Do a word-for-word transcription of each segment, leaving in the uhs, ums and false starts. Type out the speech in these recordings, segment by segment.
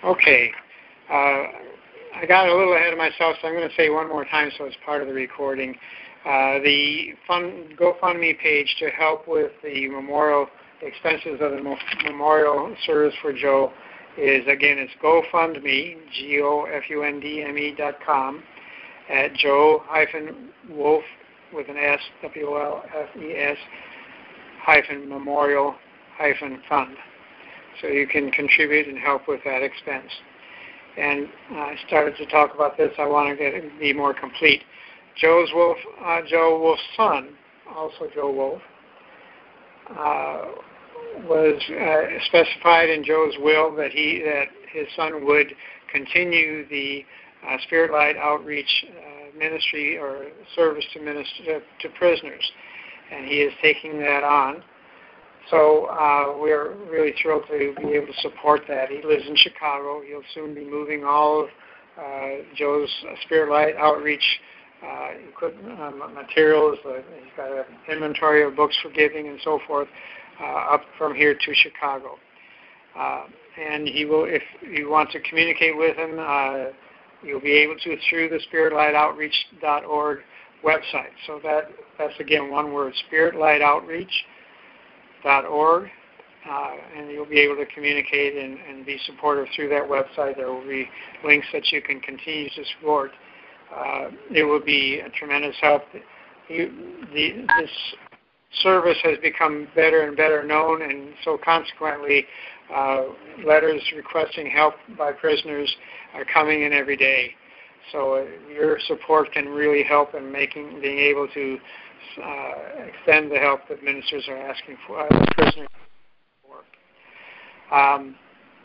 Okay. Uh, I got a little ahead of myself, so I'm going to say one more time so it's part of the recording. Uh, the fund, GoFundMe page to help with the memorial the expenses of the memorial service for Joe is, again, it's GoFundMe, G O F U N D M E dot com, at Joe hyphen Wolf with an S, W O L F E S, hyphen memorial hyphen fund. So you can contribute and help with that expense. And uh, I started to talk about this. I want to get it be more complete. Joe's Wolf, uh, Joe Wolf's son, also Joe Wolf, uh, was uh, specified in Joe's will that he that his son would continue the uh, Spirit Light outreach uh, ministry or service to minister to prisoners, and he is taking that on. So uh, we're really thrilled to be able to support that. He lives in Chicago. He'll soon be moving all of uh, Joe's Spirit Light outreach uh, equipment, uh, materials. Uh, he's got an inventory of books for giving and so forth uh, up from here to Chicago. Uh, and he will, if you want to communicate with him, uh, you'll be able to through the spirit light outreach dot org website. So that that's again one word, spirit light outreach dot org, uh, and you'll be able to communicate and, and be supportive through that website. There will be links that you can continue to support. Uh, it will be a tremendous help. You, the, this service has become better and better known, and so consequently, uh, letters requesting help by prisoners are coming in every day. So uh, your support can really help in making being able to Uh, extend the help that ministers are asking for, uh, prisoners for. Um,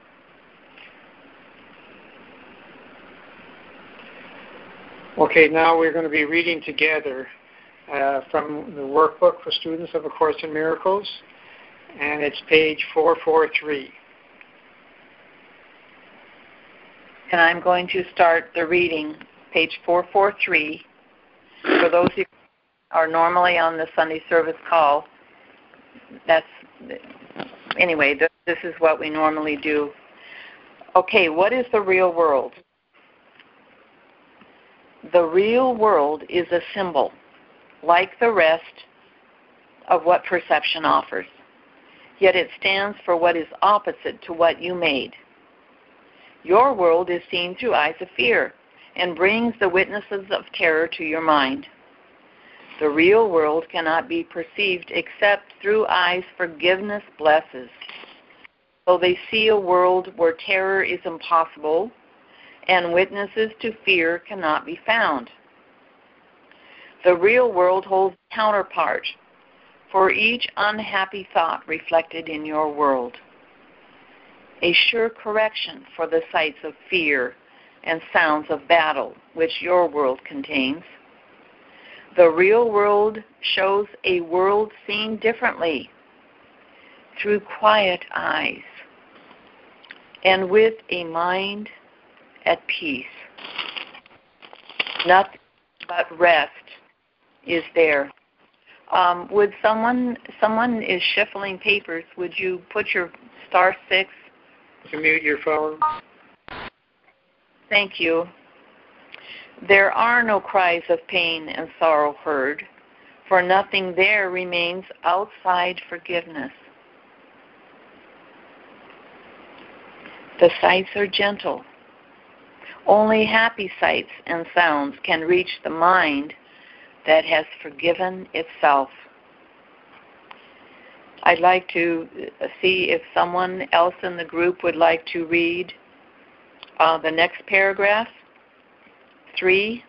okay, now we're going to be reading together uh, from the workbook for students of A Course in Miracles, and it's page four forty-three. And I'm going to start the reading, page four forty-three. For those who are normally on the Sunday service call, that's, anyway, th- this is what we normally do. Okay, what is the real world? The real world is a symbol, like the rest of what perception offers. Yet it stands for what is opposite to what you made. Your world is seen through eyes of fear and brings the witnesses of terror to your mind. The real world cannot be perceived except through eyes forgiveness blesses. So they see a world where terror is impossible and witnesses to fear cannot be found. The real world holds a counterpart for each unhappy thought reflected in your world. A sure correction for the sights of fear and sounds of battle which your world contains. The real world shows a world seen differently, through quiet eyes, and with a mind at peace. Nothing but rest is there. Um, would someone, someone is shuffling papers, would you put your star six? To mute your phone. Thank you. There are no cries of pain and sorrow heard, for nothing there remains outside forgiveness. The sights are gentle. Only happy sights and sounds can reach the mind that has forgiven itself. I'd like to see if someone else in the group would like to read uh, the next paragraph. Three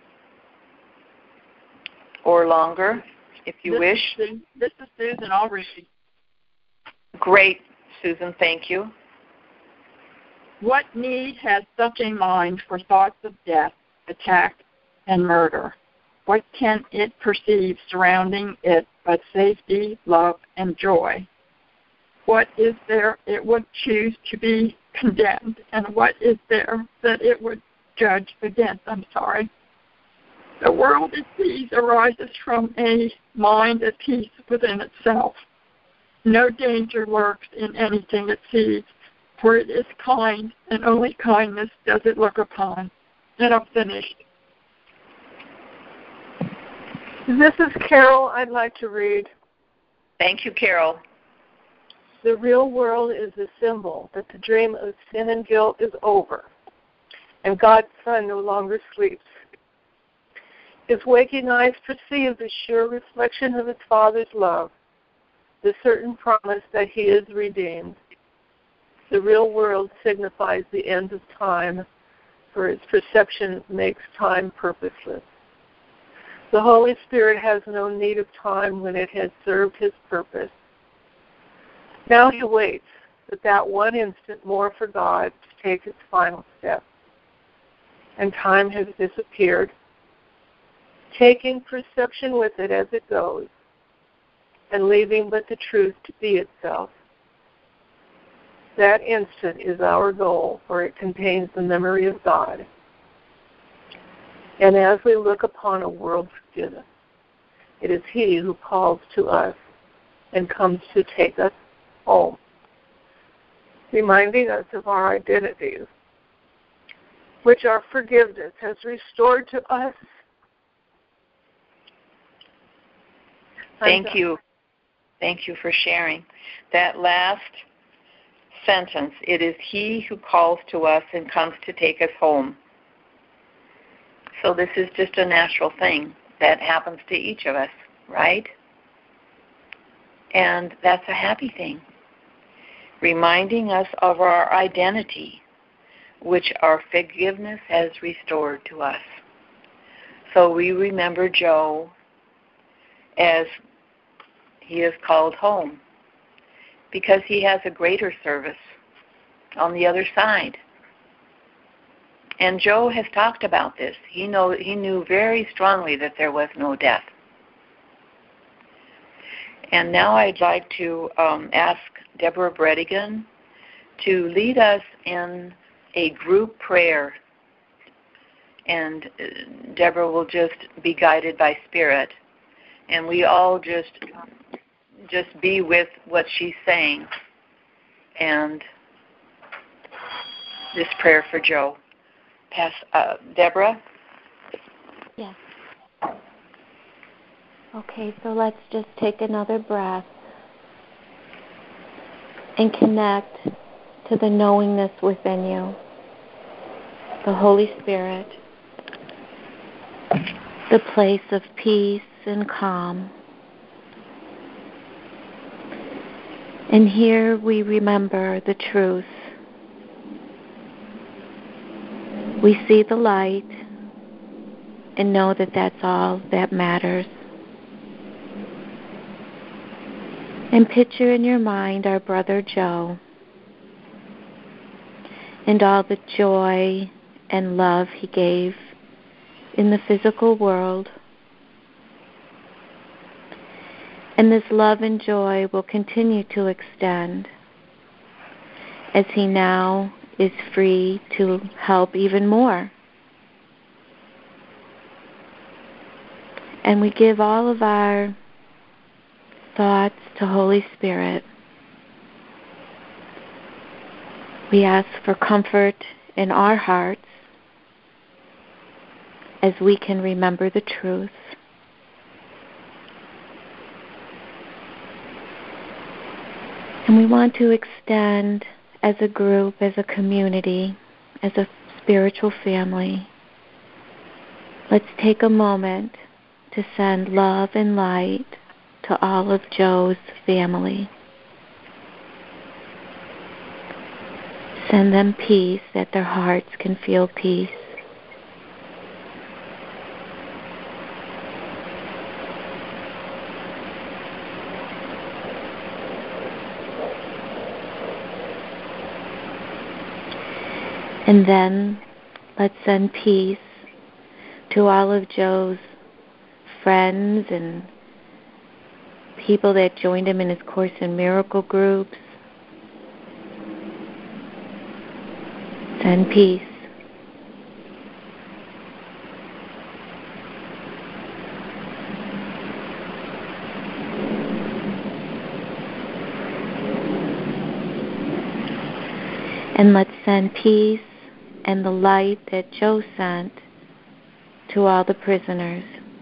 or longer, if you this wish. Is, this is Susan. I'll read. Great, Susan. Thank you. What need has such a mind for thoughts of death, attack, and murder? What can it perceive surrounding it but safety, love, and joy? What is there it would choose to be condemned, and what is there that it would judge against? I'm sorry. The world it sees arises from a mind at peace within itself. No danger lurks in anything it sees, for it is kind, and only kindness does it look upon. And I'm finished. This is Carol. I'd like to read. Thank you, Carol. The real world is a symbol that the dream of sin and guilt is over, and God's Son no longer sleeps. His waking eyes perceive the sure reflection of his Father's love, the certain promise that he is redeemed. The real world signifies the end of time, for its perception makes time purposeless. The Holy Spirit has no need of time when it has served his purpose. Now he waits but that one instant more for God to take its final step. And time has disappeared, taking perception with it as it goes, and leaving but the truth to be itself. That instant is our goal, for it contains the memory of God. And as we look upon a world forgiven, it is he who calls to us and comes to take us home, reminding us of our identities, which our forgiveness has restored to us. Thank you. Thank you for sharing. That last sentence, it is he who calls to us and comes to take us home. So this is just a natural thing that happens to each of us, right? And that's a happy thing, reminding us of our identity, which our forgiveness has restored to us. So we remember Joe as he is called home, because he has a greater service on the other side. And Joe has talked about this. He know he knew very strongly that there was no death. And now I'd like to um, ask Deborah Bredigan to lead us in a group prayer. And Deborah will just be guided by Spirit. And we all just just be with what she's saying. And this prayer for Joe. Pass, uh, Deborah? Yes. Okay, so let's just take another breath and connect to the knowingness within you, the Holy Spirit, the place of peace and calm. And here we remember the truth. We see the light and know that that's all that matters. And picture in your mind our brother Joe and all the joy and love he gave in the physical world. And this love and joy will continue to extend as he now is free to help even more. And we give all of our thoughts to Holy Spirit. We ask for comfort in our hearts as we can remember the truth. And we want to extend as a group, as a community, as a spiritual family. Let's take a moment to send love and light to all of Joe's family. Send them peace, that their hearts can feel peace. And then let's send peace to all of Joe's friends and people that joined him in his Course in Miracle groups. Send peace. And let's send peace and the light that Joe sent to all the prisoners.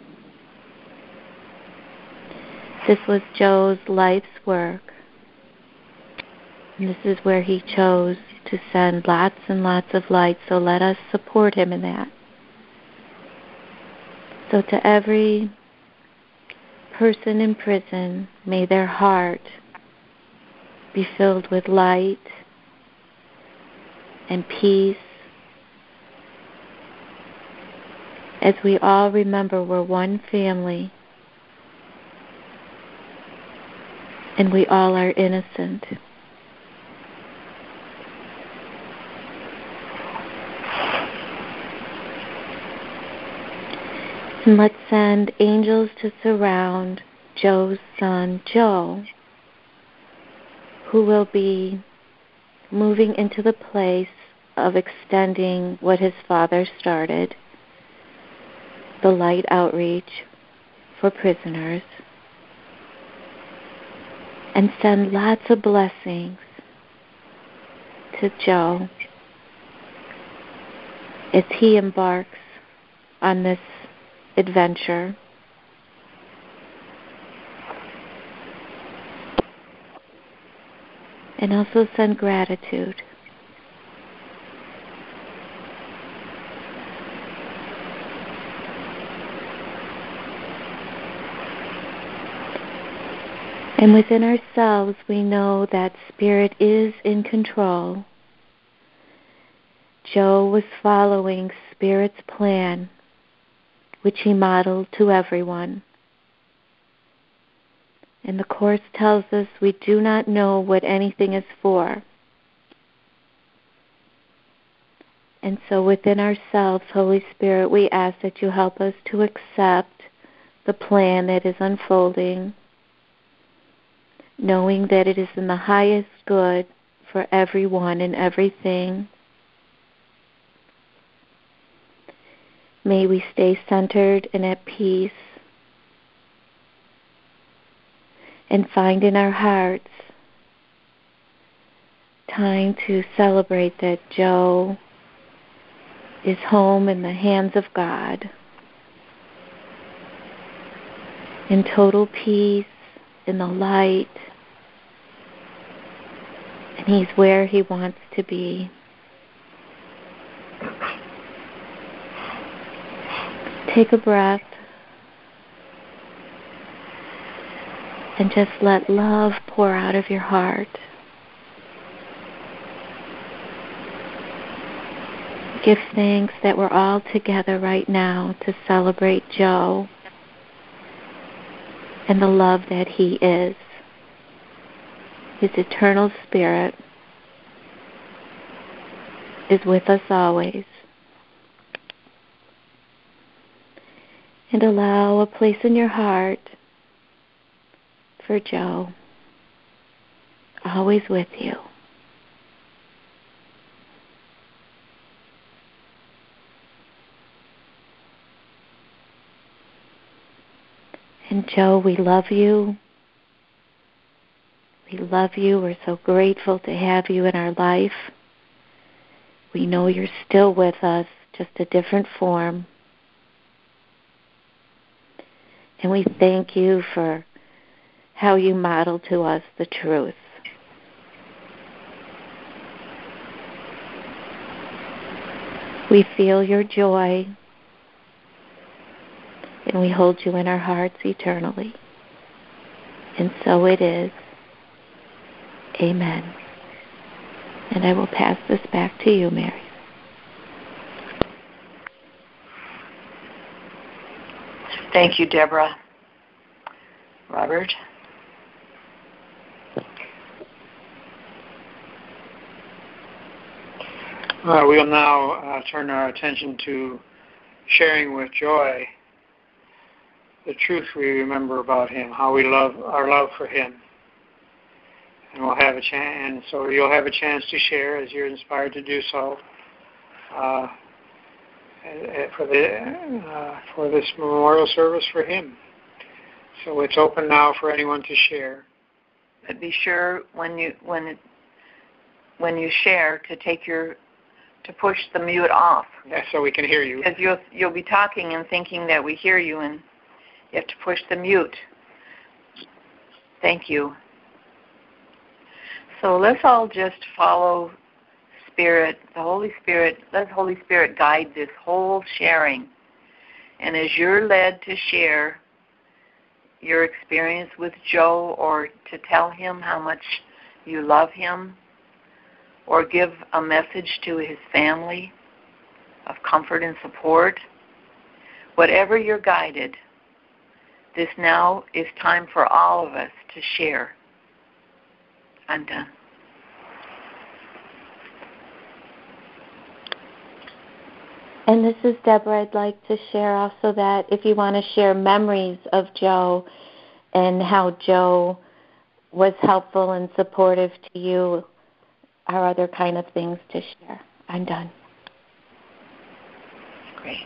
This was Joe's life's work. And this is where he chose to send lots and lots of light, so let us support him in that. So to every person in prison, may their heart be filled with light and peace, as we all remember we're one family and we all are innocent. And let's send angels to surround Joe's son, Joe, who will be moving into the place of extending what his father started, the light outreach for prisoners, and send lots of blessings to Joe as he embarks on this adventure. And also send gratitude. And within ourselves, we know that Spirit is in control. Joe was following Spirit's plan, which he modeled to everyone. And the Course tells us we do not know what anything is for. And so within ourselves, Holy Spirit, we ask that you help us to accept the plan that is unfolding, knowing that it is in the highest good for everyone and everything. May we stay centered and at peace, and find in our hearts time to celebrate that Joe is home in the hands of God, in total peace, in the light, and he's where he wants to be. Take a breath and just let love pour out of your heart. Give thanks that we're all together right now to celebrate Joe and the love that he is. His eternal Spirit is with us always. And allow a place in your heart for Joe, always with you. And Joe, we love you. We love you. We're so grateful to have you in our life. We know you're still with us, just a different form. And we thank you for how you model to us the truth. We feel your joy, and we hold you in our hearts eternally. And so it is. Amen. And I will pass this back to you, Mary. Thank you, Deborah. Robert? Uh, we'll now uh, turn our attention to sharing with Joy the truth we remember about him, how we love our love for him. And we'll have a chance, and so you'll have a chance to share as you're inspired to do so uh, for the uh, for this memorial service for him. So it's open now for anyone to share. But be sure when you when it, when you share to take your to push the mute off. Yeah, so we can hear you. Because you'll you'll be talking and thinking that we hear you, and you have to push the mute. Thank you. So let's all just follow Spirit, the Holy Spirit. Let the Holy Spirit guide this whole sharing. And as you're led to share your experience with Joe, or to tell him how much you love him, or give a message to his family of comfort and support, whatever you're guided, this now is time for all of us to share. I'm done. And this is Deborah. I'd like to share also that if you want to share memories of Joe and how Joe was helpful and supportive to you, are other kind of things to share. I'm done. Great.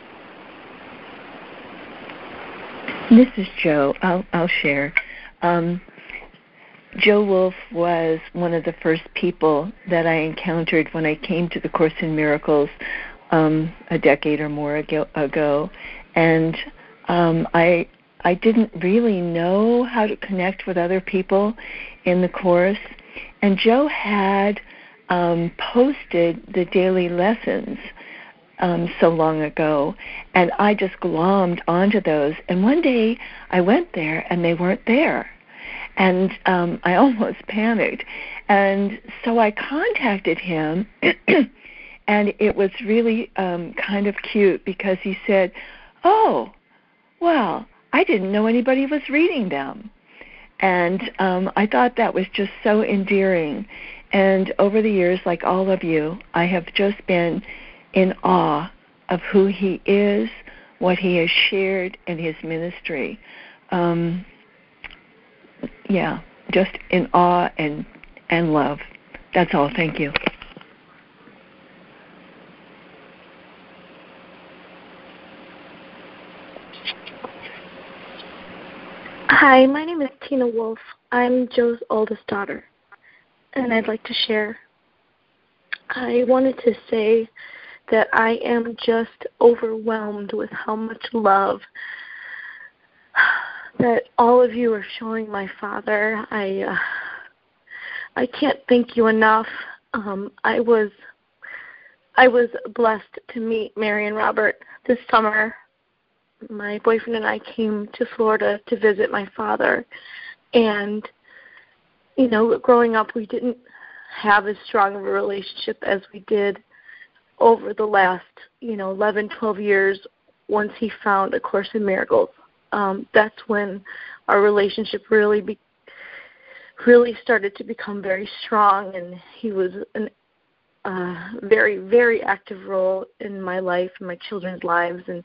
This is Joe. I'll, I'll share. Um, Joe Wolf was one of the first people that I encountered when I came to the Course in Miracles um, a decade or more ago. ago. And um, I I didn't really know how to connect with other people in the Course. And Joe had um, posted the daily lessons um, so long ago, and I just glommed onto those. And one day I went there, and they weren't there. And um, I almost panicked. And so I contacted him, and it was really um, kind of cute because he said, oh, well, I didn't know anybody was reading them. And um, I thought that was just so endearing. And over the years, like all of you, I have just been in awe of who he is, what he has shared in his ministry. Um, yeah, just in awe and, and love. That's all. Thank you. Hi, my name is Tina Wolf. I'm Joe's oldest daughter, and I'd like to share. I wanted to say that I am just overwhelmed with how much love that all of you are showing my father. I uh, I can't thank you enough. Um, I was I was blessed to meet Mary and Robert this summer. My boyfriend and I came to Florida to visit my father, and, you know, growing up we didn't have as strong of a relationship as we did over the last, you know, eleven, twelve years once he found A Course in Miracles. Um, that's when our relationship really be, really started to become very strong, and he was a uh, very, very active role in my life and my children's lives, and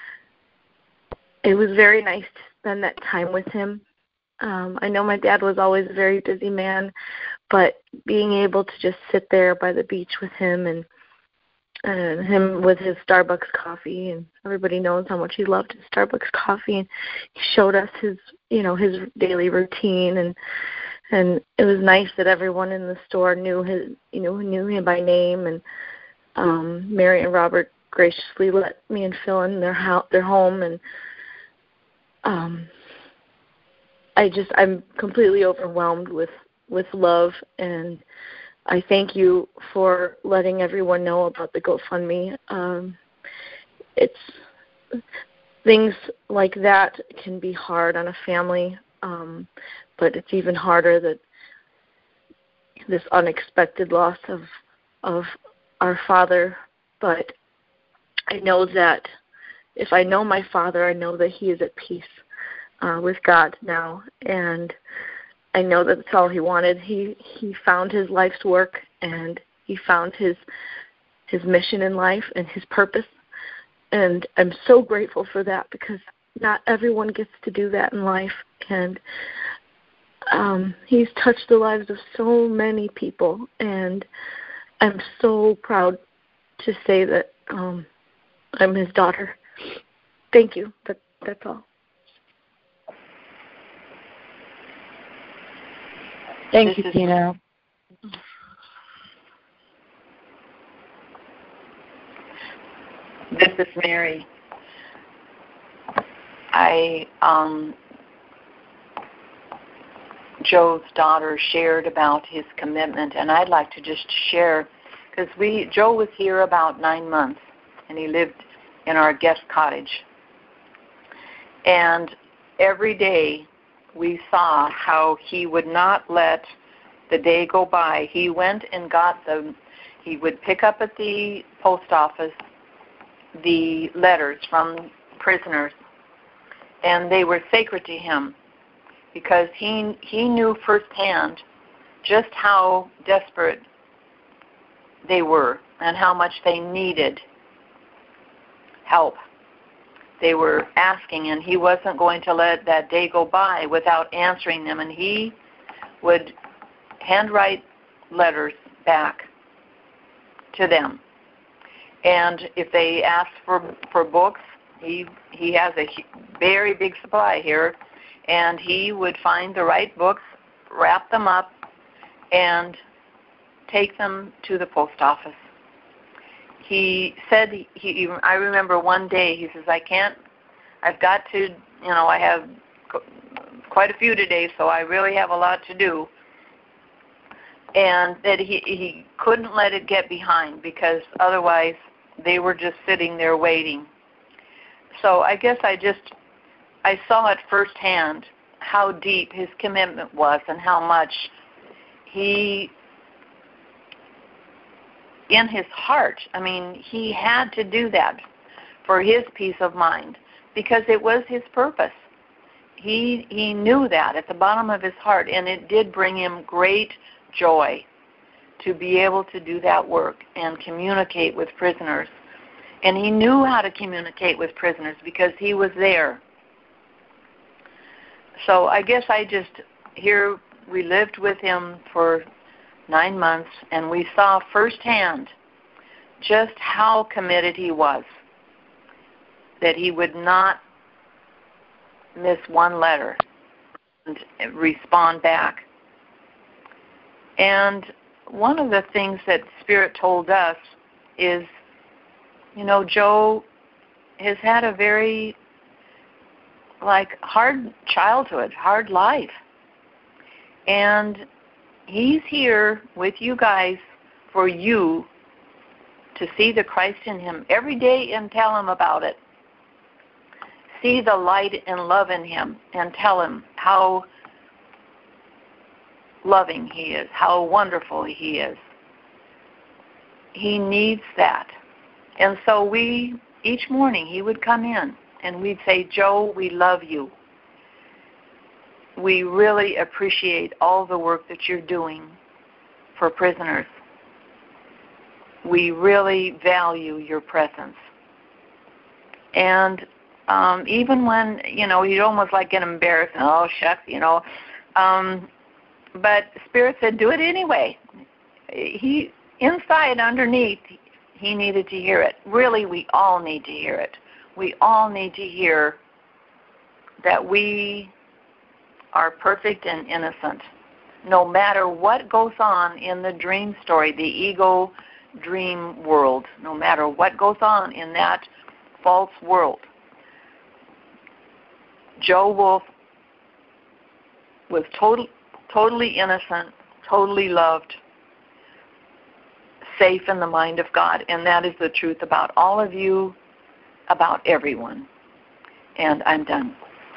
it was very nice to spend that time with him. Um, I know my dad was always a very busy man, but being able to just sit there by the beach with him and uh, him with his Starbucks coffee, and everybody knows how much he loved his Starbucks coffee, and he showed us his, you know, his daily routine, and and it was nice that everyone in the store knew his, you know, knew him by name, and um, Mary and Robert graciously let me and Phil in their house, their home, and Um, I just, I'm completely overwhelmed with, with love, and I thank you for letting everyone know about the GoFundMe. Um, it's, things like that can be hard on a family, um, but it's even harder that this unexpected loss of, of our father. But I know that if I know my father, I know that he is at peace uh, with God now, and I know that that's all he wanted. He he found his life's work, and he found his his mission in life and his purpose, and I'm so grateful for that, because not everyone gets to do that in life, and um, he's touched the lives of so many people, and I'm so proud to say that um, I'm his daughter. Thank you. That, that's all. Thank you, Tina. This is Mary. I, um, Joe's daughter shared about his commitment, and I'd like to just share, because we, Joe was here about nine months, and he lived in our guest cottage. And every day we saw how he would not let the day go by. He went and got the, he would pick up at the post office the letters from prisoners, and they were sacred to him because he he knew firsthand just how desperate they were and how much they needed help. They were asking, and he wasn't going to let that day go by without answering them, and he would handwrite letters back to them. And if they asked for for books, he he has a very big supply here, and he would find the right books, wrap them up, and take them to the post office. He said he, he I remember one day he says, I can't, I've got to, you know, I have quite a few today, so I really have a lot to do. And that he he couldn't let it get behind because otherwise they were just sitting there waiting. So I guess I just, I saw it firsthand how deep his commitment was and how much he, in his heart, I mean, he had to do that for his peace of mind because it was his purpose. He he knew that at the bottom of his heart, and it did bring him great joy to be able to do that work and communicate with prisoners. And he knew how to communicate with prisoners because he was there. So I guess I just, here we lived with him for nine months, and we saw firsthand just how committed he was, that he would not miss one letter and respond back. And one of the things that Spirit told us is, you know, Joe has had a very, like, hard childhood, hard life. And he's here with you guys for you to see the Christ in him every day and tell him about it. See the light and love in him and tell him how loving he is, how wonderful he is. He needs that. And so we, each morning, he would come in and we'd say, Joe, we love you. We really appreciate all the work that you're doing for prisoners. We really value your presence. And um, even when, you know, you'd almost like get embarrassed, oh, shucks, you know, um, but Spirit said, do it anyway. He, inside, underneath, he needed to hear it. Really, we all need to hear it. We all need to hear that we are perfect and innocent. No matter what goes on in the dream story, the ego dream world, no matter what goes on in that false world, Joe Wolf was total, totally innocent, totally loved, safe in the mind of God, and that is the truth about all of you, about everyone. And I'm done.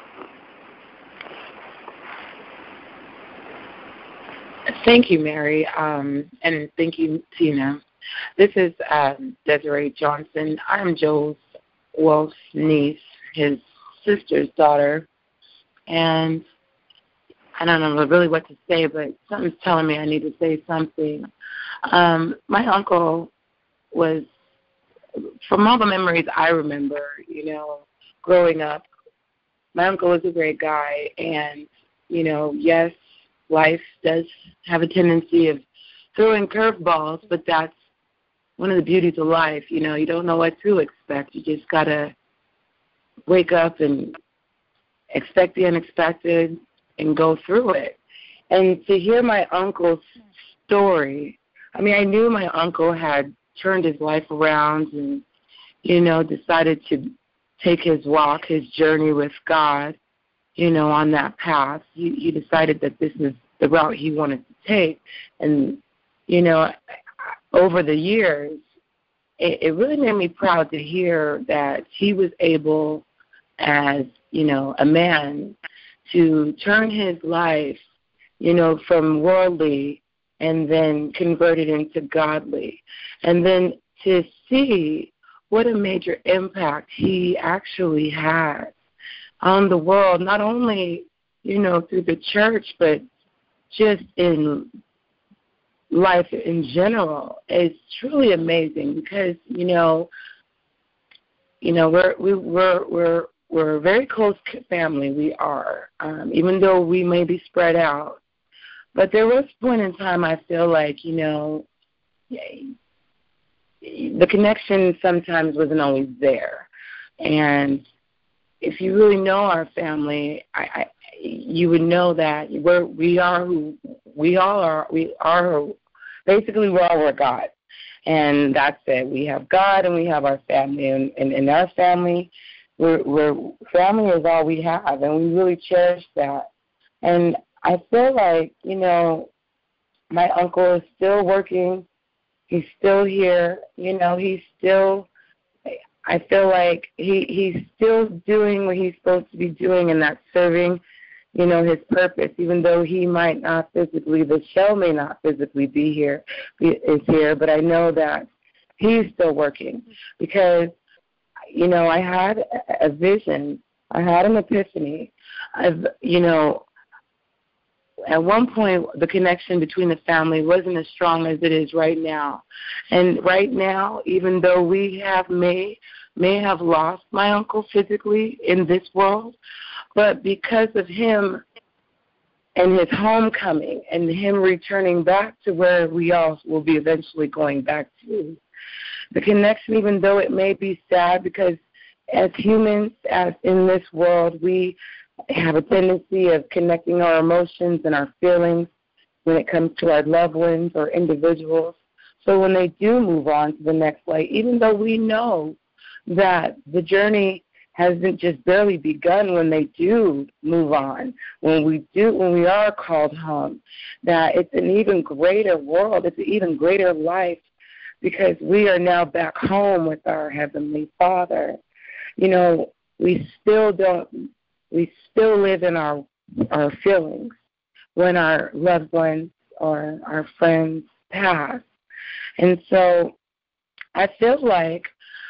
Thank you, Mary, um, and thank you, Tina. This is um, Desiree Johnson. I'm Joe Wolf's niece, his sister's daughter, and I don't know really what to say, but something's telling me I need to say something. Um, my uncle was, from all the memories I remember, you know, growing up, my uncle was a great guy, and, you know, yes, life does have a tendency of throwing curveballs, but that's one of the beauties of life. You know, you don't know what to expect. You just got to wake up and expect the unexpected and go through it. And to hear my uncle's story, I mean, I knew my uncle had turned his life around and, you know, decided to take his walk, his journey with God, you know, on that path. He, he decided that this is the route he wanted to take. And, you know, over the years, it, it really made me proud to hear that he was able, as, you know, a man, to turn his life, you know, from worldly and then convert it into godly. And then to see what a major impact he actually had on the world, not only, you know, through the church, but just in life in general. It's truly amazing because, you know, you know, we're we, we're we're we're a very close family. We are, um, even though we may be spread out. But there was a point in time I feel like, you know, the connection sometimes wasn't always there. And if you really know our family, I, I you would know that we're, we are who we all are. We are basically we're all we're God, and that's it. We have God and we have our family, and in our family, we're, we're family is all we have, and we really cherish that. And I feel like, you know, my uncle is still working. He's still here. You know, he's still, I feel like he he's still doing what he's supposed to be doing, and that's serving, you know, his purpose, even though he might not physically, the show may not physically be here, is here, but I know that he's still working because, you know, I had a vision. I had an epiphany. I've, you know, at one point, the connection between the family wasn't as strong as it is right now. And right now, even though we have may may have lost my uncle physically in this world, but because of him and his homecoming and him returning back to where we all will be eventually going back to, the connection, even though it may be sad, because as humans, as in this world, we have a tendency of connecting our emotions and our feelings when it comes to our loved ones or individuals. So when they do move on to the next life, even though we know that the journey hasn't just barely begun when they do move on, when we do, when we are called home, that it's an even greater world, it's an even greater life, because we are now back home with our Heavenly Father. You know, we still don't, we still live in our our feelings when our loved ones or our friends pass. And so I feel like,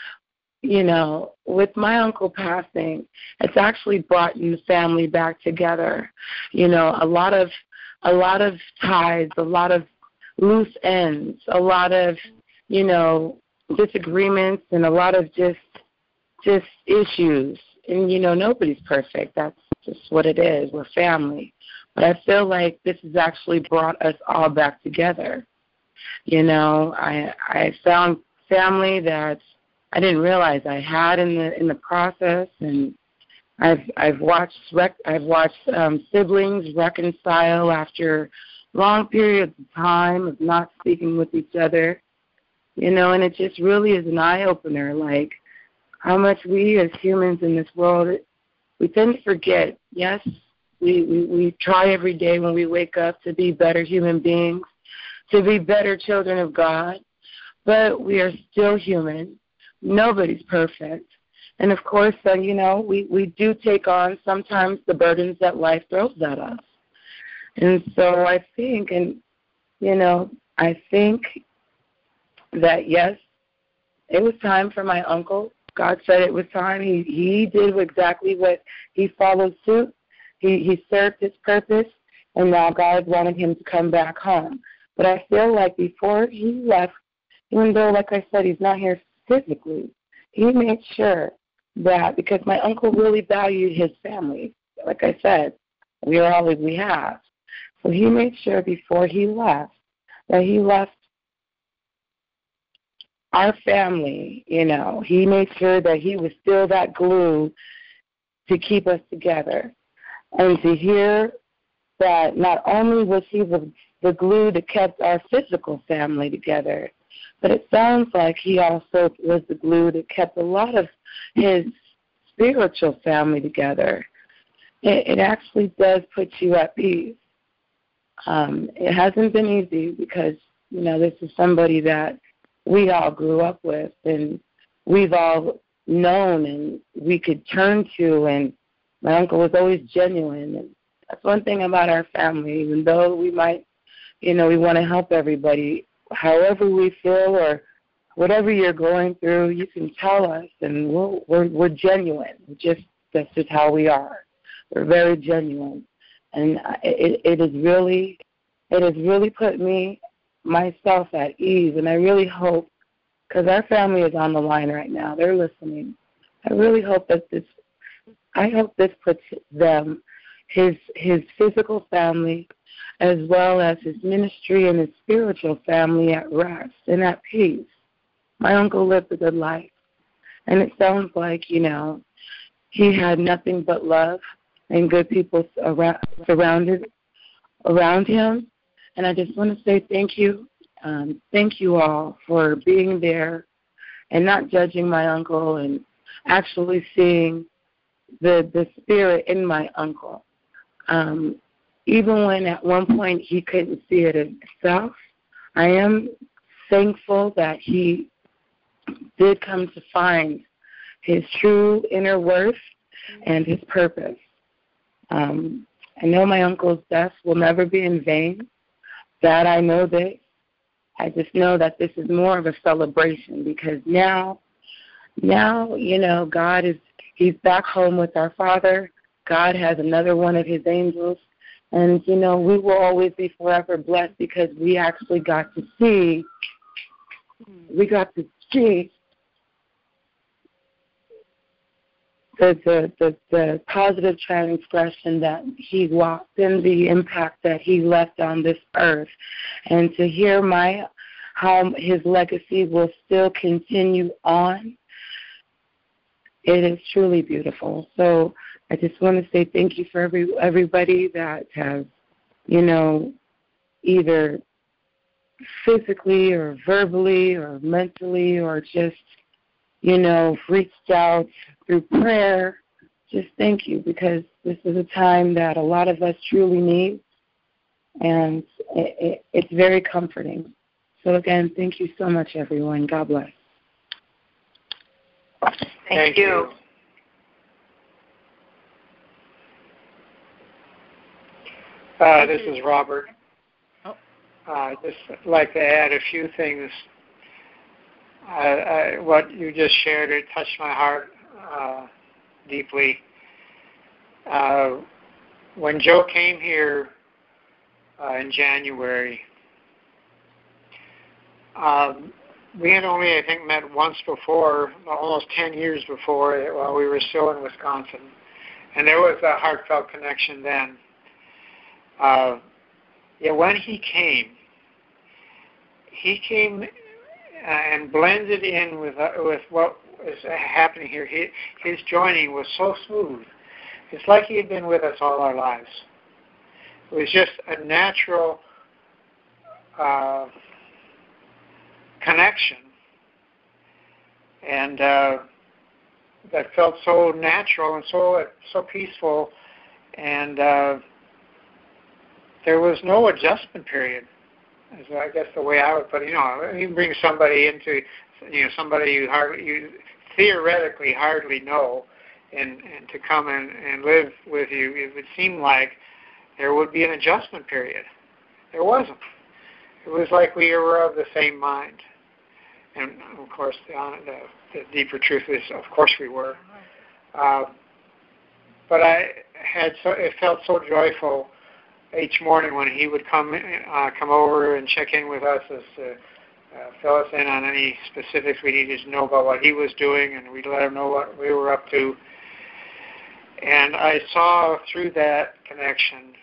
you know, with my uncle passing, it's actually brought the family back together. You know, a lot of a lot of ties, a lot of loose ends, a lot of, you know, disagreements, and a lot of just just issues. And, you know, nobody's perfect. That's just what it is. We're family. But I feel like this has actually brought us all back together. You know, I I found family that I didn't realize I had in the in the process, and I've I've watched rec- I've watched um, siblings reconcile after long periods of time of not speaking with each other. You know, and it just really is an eye opener, like how much we as humans in this world, we tend to forget. Yes, we, we, we try every day when we wake up to be better human beings, to be better children of God, but we are still human. Nobody's perfect. And, of course, uh, you know, we, we do take on sometimes the burdens that life throws at us. And so I think, and, you know, I think that, yes, it was time for my uncle. God said it was time. He he did exactly what he followed suit. He he served his purpose, and now God wanted him to come back home. But I feel like before he left, even though, like I said, he's not here physically, he made sure that, because my uncle really valued his family. Like I said, we are all that we have. So he made sure before he left that he left our family, you know, he made sure that he was still that glue to keep us together. And to hear that not only was he the, the glue that kept our physical family together, But it sounds like he also was the glue that kept a lot of his spiritual family together. It, it actually does put you at peace. Um, it hasn't been easy because, you know, this is somebody that we all grew up with and we've all known and we could turn to, and my uncle was always genuine. And that's one thing about our family, even though we might, you know, we want to help everybody, however we feel or whatever you're going through, you can tell us, and we're, we're, we're genuine. We're just, that's just how we are. We're very genuine. And it, it has really, it has really put me, myself at ease. And I really hope, because our family is on the line right now, they're listening. I really hope that this, I hope this puts them, his his physical family, as well as his ministry and his spiritual family at rest and at peace. My uncle lived a good life. And it sounds like, you know, he had nothing but love and good people around, surrounded around him. And I just want to say thank you. Um, thank you all for being there and not judging my uncle and actually seeing the the spirit in my uncle. Um, even when at one point he couldn't see it himself, I am thankful that he did come to find his true inner worth and his purpose. Um, I know my uncle's death will never be in vain. That I know this. I just know that this is more of a celebration because now, now, you know, God is, he's back home with our Father. God has another one of his angels. And, you know, we will always be forever blessed because we actually got to see, we got to see the, the, the, the positive transgression that he walked in, the impact that he left on this earth. And to hear my how his legacy will still continue on, it is truly beautiful. So I just want to say thank you for every everybody that has, you know, either physically or verbally or mentally or just, you know, reached out through prayer. Just thank you because this is a time that a lot of us truly need, and it, it, it's very comforting. So again, thank you so much, everyone. God bless. Thank, thank you. you. Uh, this is Robert. Oh. Uh, I'd just like to add a few things. Uh, I, what you just shared, it touched my heart uh, deeply. Uh, when Joe came here uh, in January, um, we had only, I think, met once before, almost ten years before, while we were still in Wisconsin. And there was a heartfelt connection then. Uh, yeah, when he came, he came uh, and blended in with uh, with what is happening here. He, his joining was so smooth. It's like he had been with us all our lives. It was just a natural uh, connection, and uh, that felt so natural and so so peaceful, and uh, there was no adjustment period. Is I guess the way I would put it. You know, you bring somebody into, you know, somebody you hardly, you theoretically hardly know, and, and to come and, and live with you, it would seem like there would be an adjustment period. There wasn't. It was like we were of the same mind. And, of course, the, the, the deeper truth is, of course we were. Uh, but I had so, it felt so joyful each morning when he would come uh, come over and check in with us as to uh, fill us in on any specifics we needed to know about what he was doing, and we'd let him know what we were up to. And I saw through that connection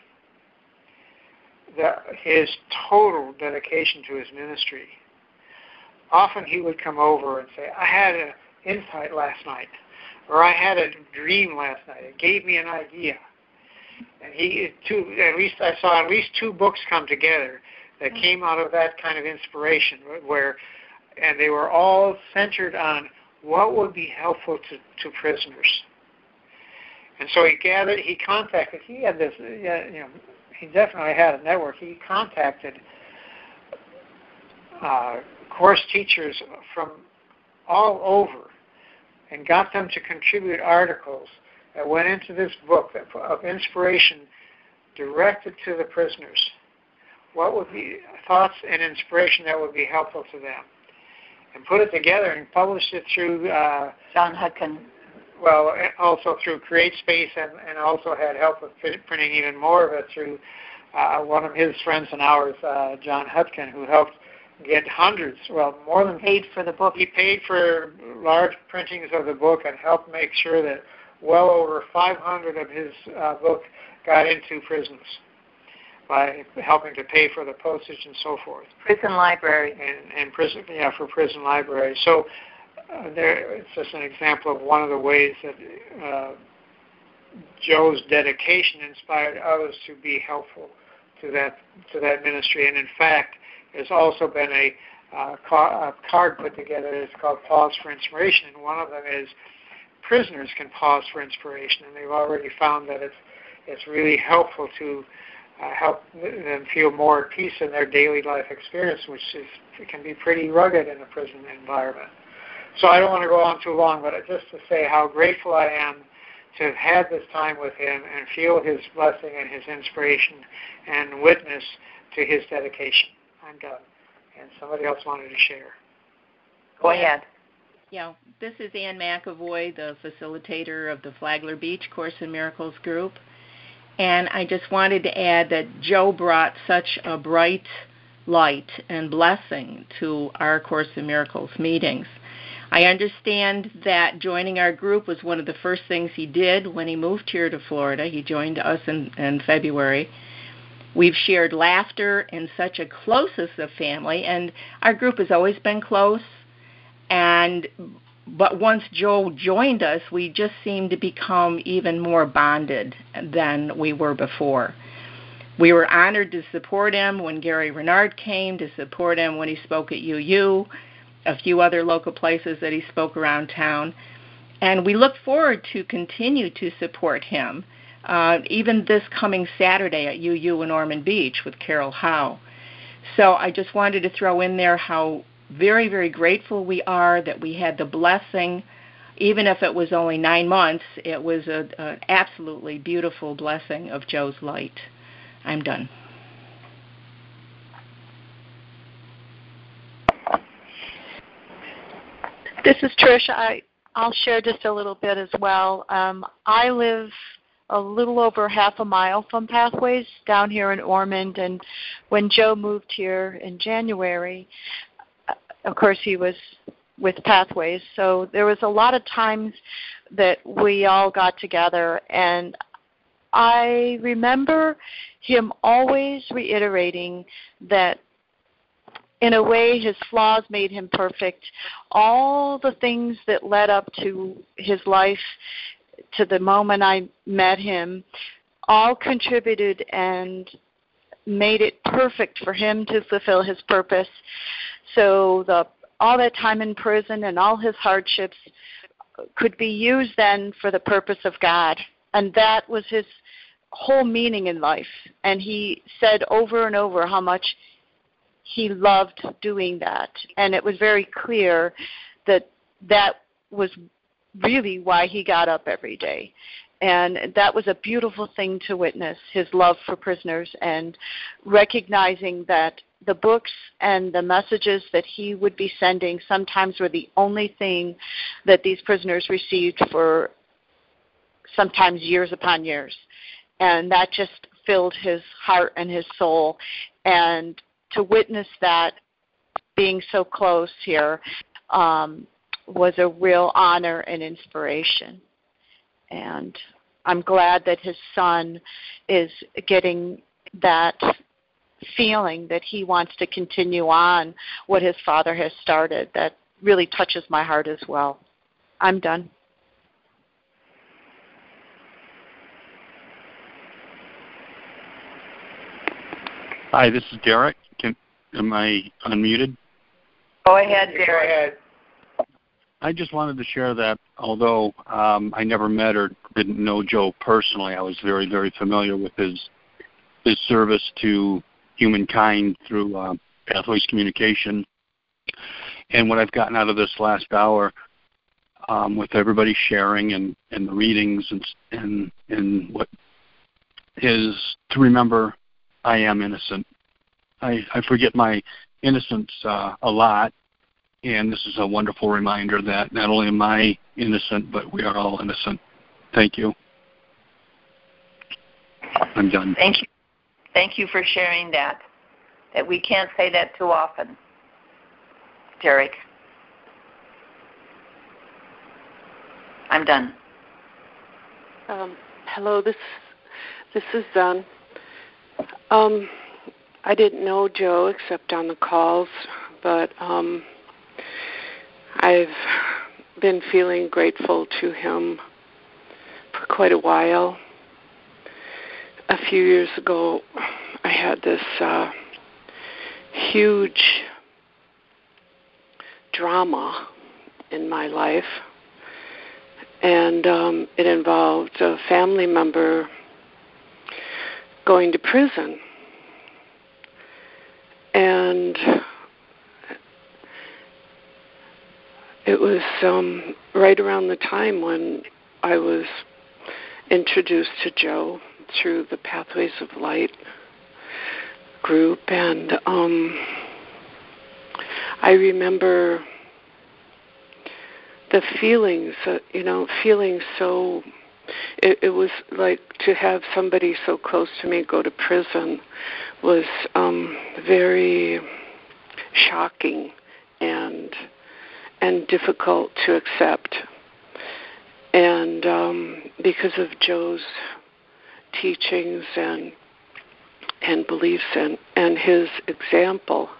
that his total dedication to his ministry. Often he would come over and say, I had an insight last night, or I had a dream last night. It gave me an idea. And he, two, at least I saw at least two books come together that came out of that kind of inspiration, where and they were all centered on what would be helpful to, to prisoners. And so he gathered, he contacted, he had this, you know, he definitely had a network. He contacted uh, course teachers from all over and got them to contribute articles that went into this book of inspiration directed to the prisoners. What would be thoughts and inspiration that would be helpful to them? And put it together and published it through uh, John Hutkin. Well, also through CreateSpace, and, and also had help with printing even more of it through uh, one of his friends and ours, uh, John Hutkin, who helped get hundreds, well, more than... Paid for the book. He paid for large printings of the book and helped make sure that well over five hundred of his uh, book got into prisons by helping to pay for the postage and so forth. Prison library. And, and prison, yeah, for prison library. So uh, there, it's just an example of one of the ways that uh, Joe's dedication inspired others to be helpful to that to that ministry. And in fact, there's also been a, uh, car, a card put together. It's called Pause for Inspiration, and one of them is prisoners can pause for inspiration, and they've already found that it's it's really helpful to uh, help them feel more at peace in their daily life experience, which is can be pretty rugged in a prison environment. So I don't want to go on too long, but just to say how grateful I am to have had this time with him and feel his blessing and his inspiration and witness to his dedication. I'm done. And somebody else wanted to share. Go ahead. Yeah, this is Ann McAvoy, the facilitator of the Flagler Beach Course in Miracles group. And I just wanted to add that Joe brought such a bright light and blessing to our Course in Miracles meetings. I understand that joining our group was one of the first things he did when he moved here to Florida. He joined us in, in February. We've shared laughter and such a closeness of family, and our group has always been close. And but once Joe joined us, we just seemed to become even more bonded than we were before. We were honored to support him when Gary Renard came, to support him when he spoke at U U, a few other local places that he spoke around town. And we look forward to continue to support him, uh, even this coming Saturday at U U in Ormond Beach with Carol Howe. So I just wanted to throw in there how very, very grateful we are that we had the blessing. Even if it was only nine months, it was an absolutely beautiful blessing of Joe's light. I'm done. This is Trish. I, I'll share just a little bit as well. Um, I live a little over half a mile from Pathways down here in Ormond, and when Joe moved here in January, of course, he was with Pathways, so there was a lot of times that we all got together, and I remember him always reiterating that in a way his flaws made him perfect. All the things that led up to his life, to the moment I met him, all contributed and made it perfect for him to fulfill his purpose. So the all that time in prison and all his hardships could be used then for the purpose of God. And that was his whole meaning in life. And he said over and over how much he loved doing that. And it was very clear that that was really why he got up every day. And that was a beautiful thing to witness, his love for prisoners and recognizing that the books and the messages that he would be sending sometimes were the only thing that these prisoners received for sometimes years upon years. And that just filled his heart and his soul. And to witness that being so close here um, was a real honor and inspiration. And I'm glad that his son is getting that feeling that he wants to continue on what his father has started. That really touches my heart as well. I'm done. Hi, this is Derek. Can, am I unmuted? Go ahead, Derek. Go ahead. I just wanted to share that although um, I never met or didn't know Joe personally, I was very, very familiar with his his service to humankind through uh, Pathways Communication. And what I've gotten out of this last hour, um, with everybody sharing and, and the readings and, and and what is to remember, I am innocent. I, I forget my innocence uh, a lot. And this is a wonderful reminder that not only am I innocent, but we are all innocent. Thank you. I'm done. Thank you. Thank you for sharing that. That we can't say that too often. Derek. I'm done. Um, hello, this this is Zen. Um, I didn't know Joe except on the calls, but um, I've been feeling grateful to him for quite a while. A few years ago, I had this uh, huge drama in my life, and um, it involved a family member going to prison. And it was um, right around the time when I was introduced to Joe through the Pathways of Light group, and um, I remember the feelings, uh, you know, feeling so, it, it was like to have somebody so close to me go to prison was um, very shocking and and difficult to accept. And um, because of Joe's teachings and and beliefs and, and his example,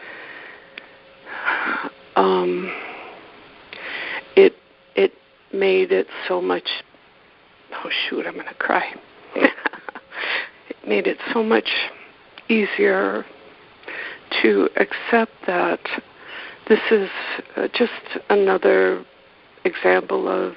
um, it it made it so much, oh shoot, I'm going to cry. It made it so much easier to accept that this is uh, just another example of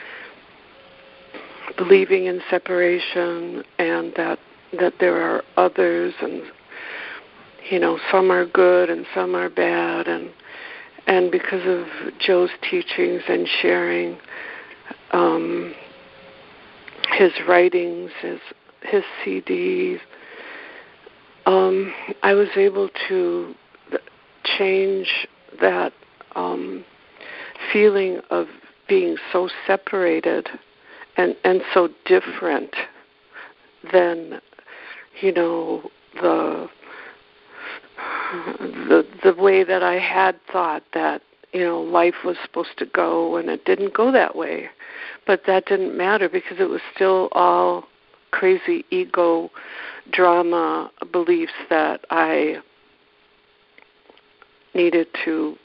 believing in separation, and that that there are others, and you know, some are good and some are bad, and and because of Joe's teachings and sharing um, his writings, his his C Ds, um, I was able to change that um, feeling of being so separated and, and so different than, you know, the the the way that I had thought that, you know, life was supposed to go, and it didn't go that way. But that didn't matter because it was still all crazy ego drama beliefs that I needed to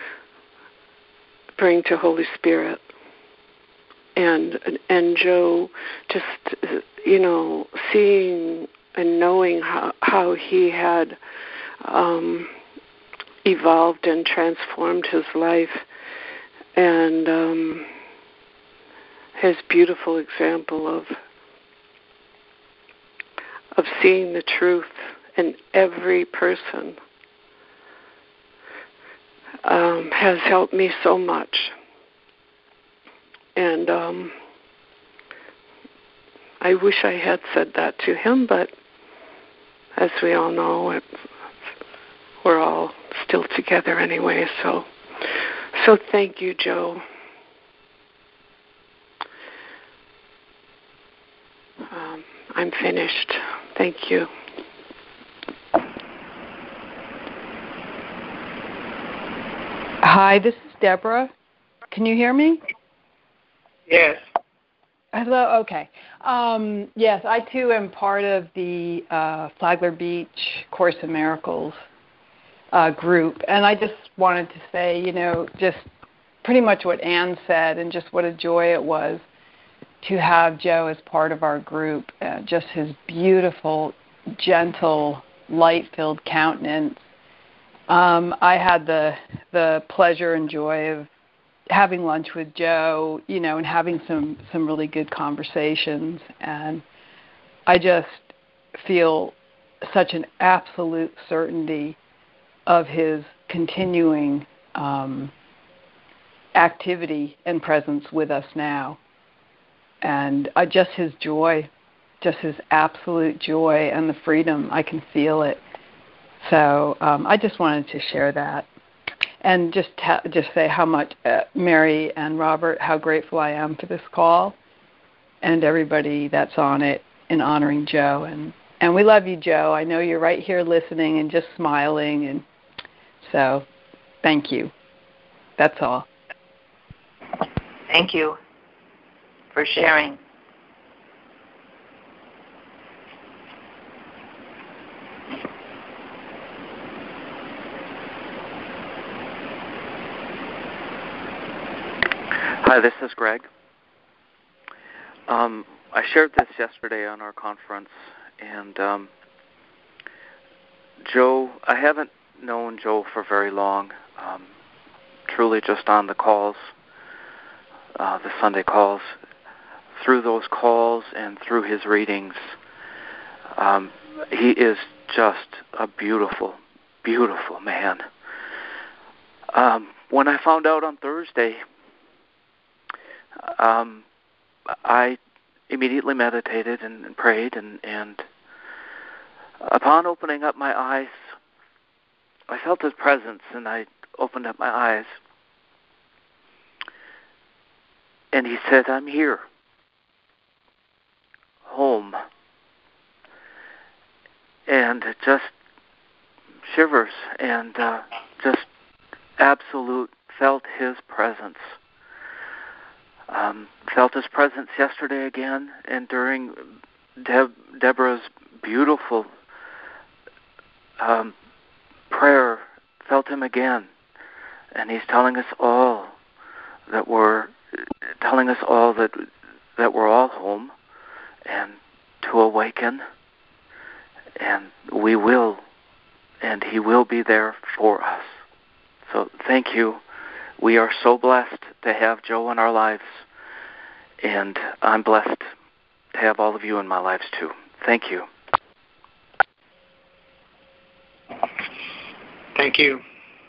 bring to Holy Spirit. And and Joe, just, you know, seeing and knowing how, how he had um, evolved and transformed his life, and um, his beautiful example of of seeing the truth in every person um, has helped me so much. And um, I wish I had said that to him, but as we all know, it, we're all still together anyway. So, so thank you, Joe. Um, I'm finished. Thank you. Hi, this is Deborah. Can you hear me? Yes. Hello. Okay. Um, yes, I too am part of the uh, Flagler Beach Course in Miracles uh, group, and I just wanted to say, you know, just pretty much what Anne said, and just what a joy it was to have Joe as part of our group. Uh, just his beautiful, gentle, light-filled countenance, Um, I had the the pleasure and joy of having lunch with Joe, you know, and having some, some really good conversations. And I just feel such an absolute certainty of his continuing um, activity and presence with us now. And uh, just his joy, just his absolute joy and the freedom, I can feel it. So um, I just wanted to share that, and just ta- just say how much uh, Mary and Robert, how grateful I am for this call, and everybody that's on it in honoring Joe. And, and we love you, Joe. I know you're right here listening and just smiling, and so thank you. That's all. Thank you for sharing. Hi, this is Greg. Um, I shared this yesterday on our conference, and um, Joe, I haven't known Joe for very long, um, truly just on the calls, uh, the Sunday calls. Through those calls and through his readings, um, he is just a beautiful, beautiful man. Um, when I found out on Thursday, Um, I immediately meditated and, and prayed, and, and upon opening up my eyes, I felt his presence, and I opened up my eyes, and he said, "I'm here, home," and it just shivers, and uh, just absolute felt his presence. Um, felt his presence yesterday again, and during Deb, Deborah's beautiful um, prayer, felt him again. And he's telling us all that we're telling us all that that we're all home, and to awaken, and we will, and he will be there for us. So thank you. We are so blessed to have Joe in our lives, and I'm blessed to have all of you in my lives too. Thank you. Thank you.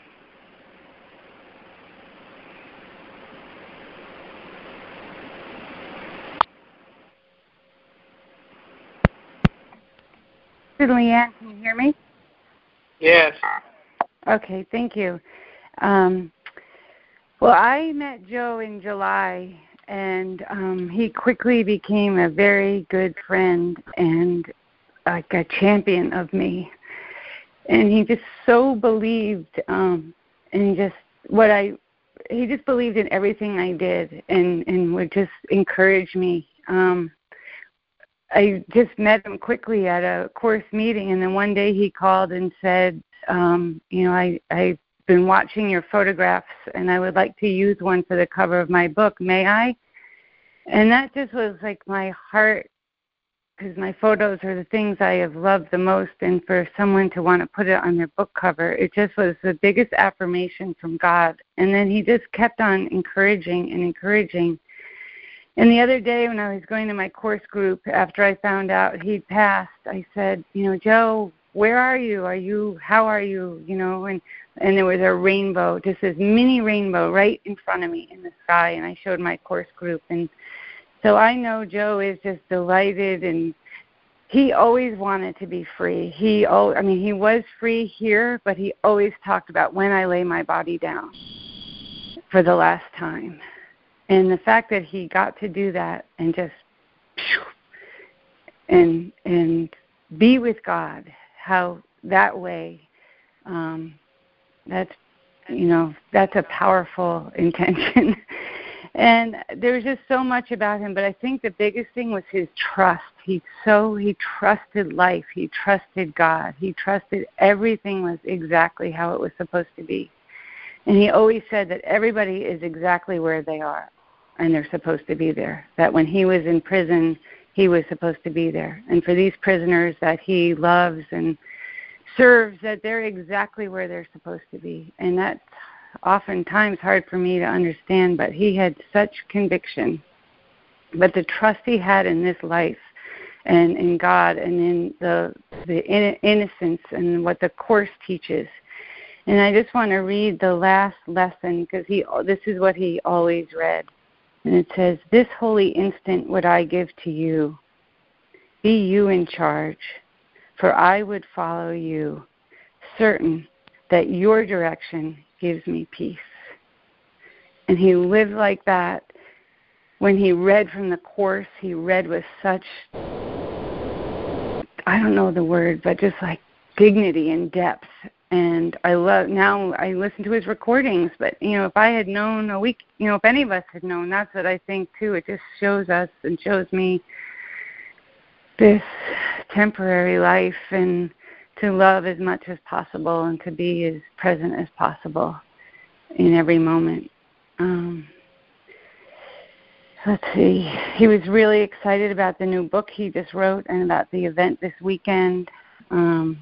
Leanne, can you hear me? Yes. Okay, thank you. Um, well, I met Joe in July, and um, he quickly became a very good friend and like a champion of me. And he just so believed um, in just what I, he just believed in everything I did, and, and would just encourage me. Um, I just met him quickly at a course meeting, and then one day he called and said, um, you know, I, I've been watching your photographs, and I would like to use one for the cover of my book. May I? And that just was like my heart, because my photos are the things I have loved the most, and for someone to want to put it on their book cover, it just was the biggest affirmation from God. And then he just kept on encouraging and encouraging. And the other day when I was going to my course group, after I found out he'd passed, I said, you know, Joe, where are you? Are you, how are you? You know, and, and there was a rainbow, just this mini rainbow right in front of me in the sky, and I showed my course group. And so I know Joe is just delighted, and he always wanted to be free. He, oh, I mean, he was free here, but he always talked about when I lay my body down for the last time. And the fact that he got to do that and just and and be with God, how that way, um, that's, you know, that's a powerful intention. And there was just so much about him, but I think the biggest thing was his trust. He so he trusted life. He trusted God. He trusted everything was exactly how it was supposed to be. And he always said that everybody is exactly where they are, and they're supposed to be there. That when he was in prison, he was supposed to be there. And for these prisoners that he loves and serves that they're exactly where they're supposed to be. And that's oftentimes hard for me to understand, but he had such conviction. But the trust he had in this life and in God and in the the innocence and what the Course teaches. And I just want to read the last lesson because he this is what he always read. And it says, "This holy instant would I give to you. Be you in charge, for I would follow you, certain that your direction gives me peace." And he lived like that. When he read from the Course, he read with such, I don't know the word, but just like dignity and depth. And I love, now I listen to his recordings, but, you know, if I had known a week, you know, if any of us had known, that's what I think too. It just shows us and shows me this temporary life and to love as much as possible and to be as present as possible in every moment. Um, let's see. He was really excited about the new book he just wrote and about the event this weekend. Um,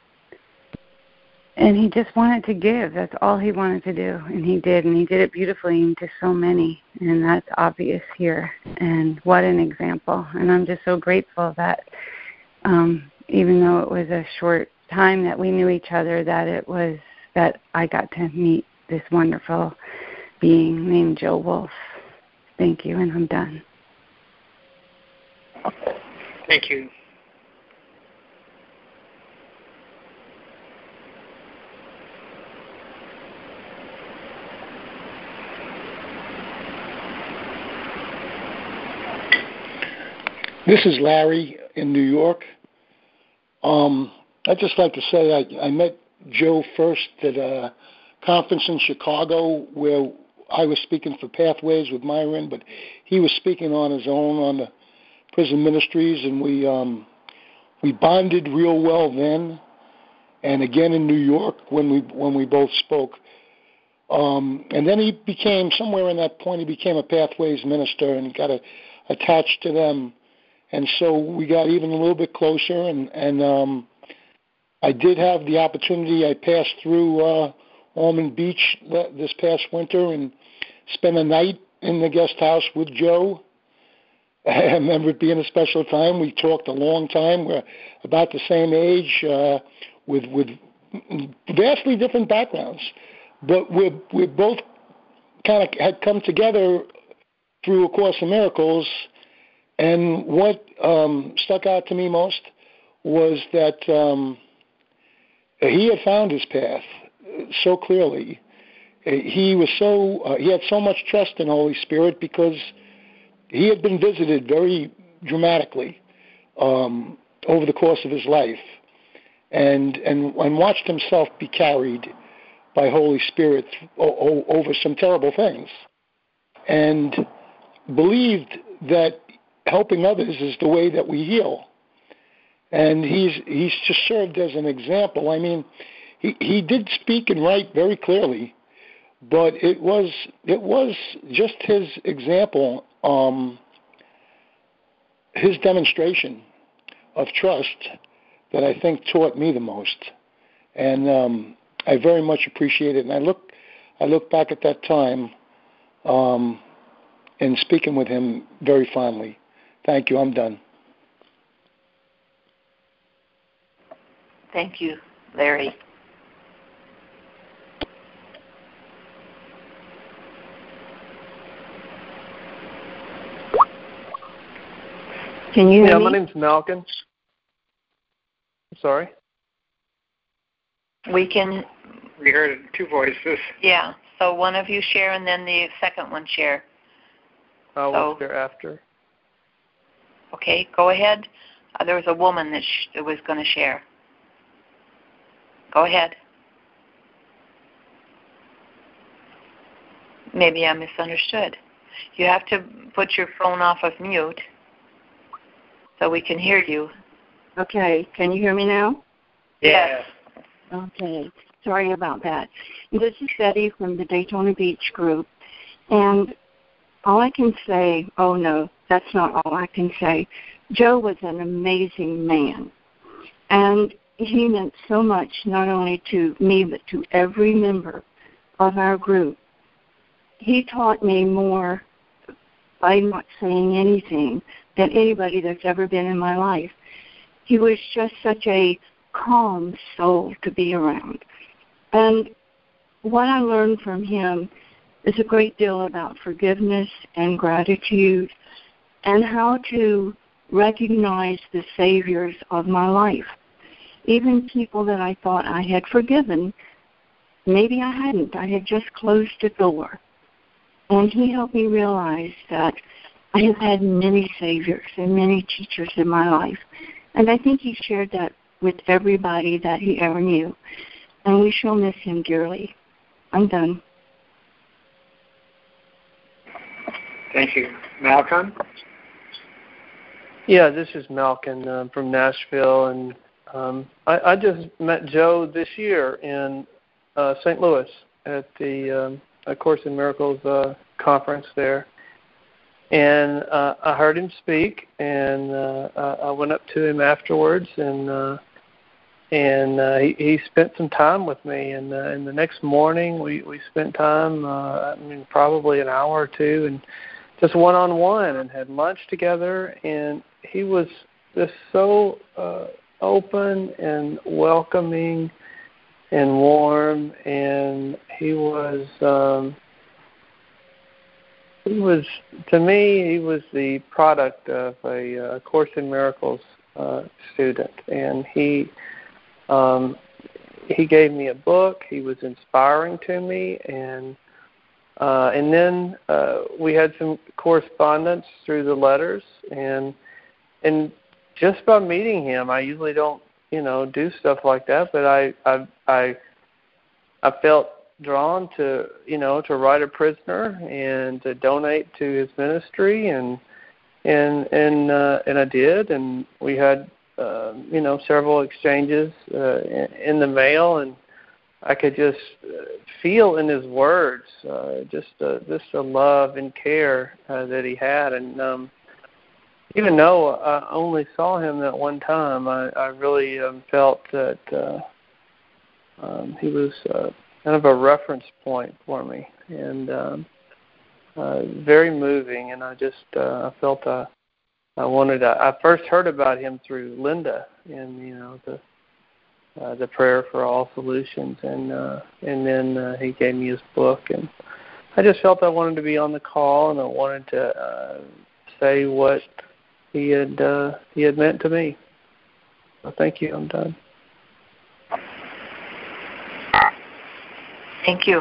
and he just wanted to give. That's all he wanted to do. And he did. And he did it beautifully and to so many. And that's obvious here. And what an example. And I'm just so grateful that um, even though it was a short time that we knew each other, that it was that I got to meet this wonderful being named Joe Wolf. Thank you, and I'm done. Thank you. This is Larry in New York. Um, I'd just like to say I, I met Joe first at a conference in Chicago where I was speaking for Pathways with Myron, but he was speaking on his own on the prison ministries, and we um, we bonded real well then, and again in New York when we when we both spoke. Um, and then he became, somewhere in that point, he became a Pathways minister and got a, attached to them. And so we got even a little bit closer, and, and um, I did have the opportunity. I passed through uh, Almond Beach this past winter and spent a night in the guest house with Joe. I remember it being a special time. We talked a long time. We're about the same age, uh, with with vastly different backgrounds, but we we both kind of had come together through A Course in Miracles. And what um, stuck out to me most was that um, he had found his path so clearly. He was so uh, he had so much trust in Holy Spirit because he had been visited very dramatically um, over the course of his life, and and and watched himself be carried by Holy Spirit o- over some terrible things, and believed that helping others is the way that we heal. And he's he's just served as an example. I mean, he, he did speak and write very clearly, but it was it was just his example, um, his demonstration of trust that I think taught me the most. And um, I very much appreciate it. And I look I look back at that time um, and speaking with him very fondly. Thank you. I'm done. Thank you, Larry. Can you hear yeah, me? my name's Malcolm. Sorry. We can. We heard two voices. Yeah. So one of you share, and then the second one share. I will so, share after. Okay, go ahead. Uh, there was a woman that, sh- that was going to share. Go ahead. Maybe I misunderstood. You have to put your phone off of mute so we can hear you. Okay, can you hear me now? Yes. Okay, sorry about that. This is Betty from the Daytona Beach group, and all I can say, oh no, that's not all I can say. Joe was an amazing man, and he meant so much, not only to me, but to every member of our group. He taught me more by not saying anything than anybody that's ever been in my life. He was just such a calm soul to be around. And what I learned from him is a great deal about forgiveness and gratitude and how to recognize the saviors of my life. Even people that I thought I had forgiven, maybe I hadn't. I had just closed the door. And he helped me realize that I have had many saviors and many teachers in my life. And I think he shared that with everybody that he ever knew. And we shall miss him dearly. I'm done. Thank you. Malcolm? Yeah, this is Malcolm um, from Nashville, and um, I, I just met Joe this year in uh, Saint Louis at the um, A Course in Miracles uh, conference there. And uh, I heard him speak, and uh, I went up to him afterwards, and uh, and uh, he, he spent some time with me. And, uh, and the next morning, we, we spent time, uh, I mean, probably an hour or two, and just one-on-one, and had lunch together. And he was just so uh, open and welcoming and warm, and he was... Um, He was, to me, he was the product of a uh, Course in Miracles uh, student, and he um, he gave me a book. He was inspiring to me, and uh, and then uh, we had some correspondence through the letters, and and just by meeting him, I usually don't, you know, do stuff like that, but I I I, I felt drawn to, you know, to write a prisoner and to donate to his ministry, and and and uh, and I did, and we had uh, you know, several exchanges uh, in, in the mail, and I could just feel in his words uh, just uh, just the love and care uh, that he had, and um, even though I only saw him that one time, I, I really um, felt that uh, um, he was Uh, kind of a reference point for me, and um, uh, very moving. And I just uh, I felt uh, I wanted. To, I first heard about him through Linda, and you know the uh, the Prayer for All Solutions, and uh, and then uh, he gave me his book, and I just felt I wanted to be on the call, and I wanted to uh, say what he had uh, he had meant to me. So thank you. I'm done. Thank you.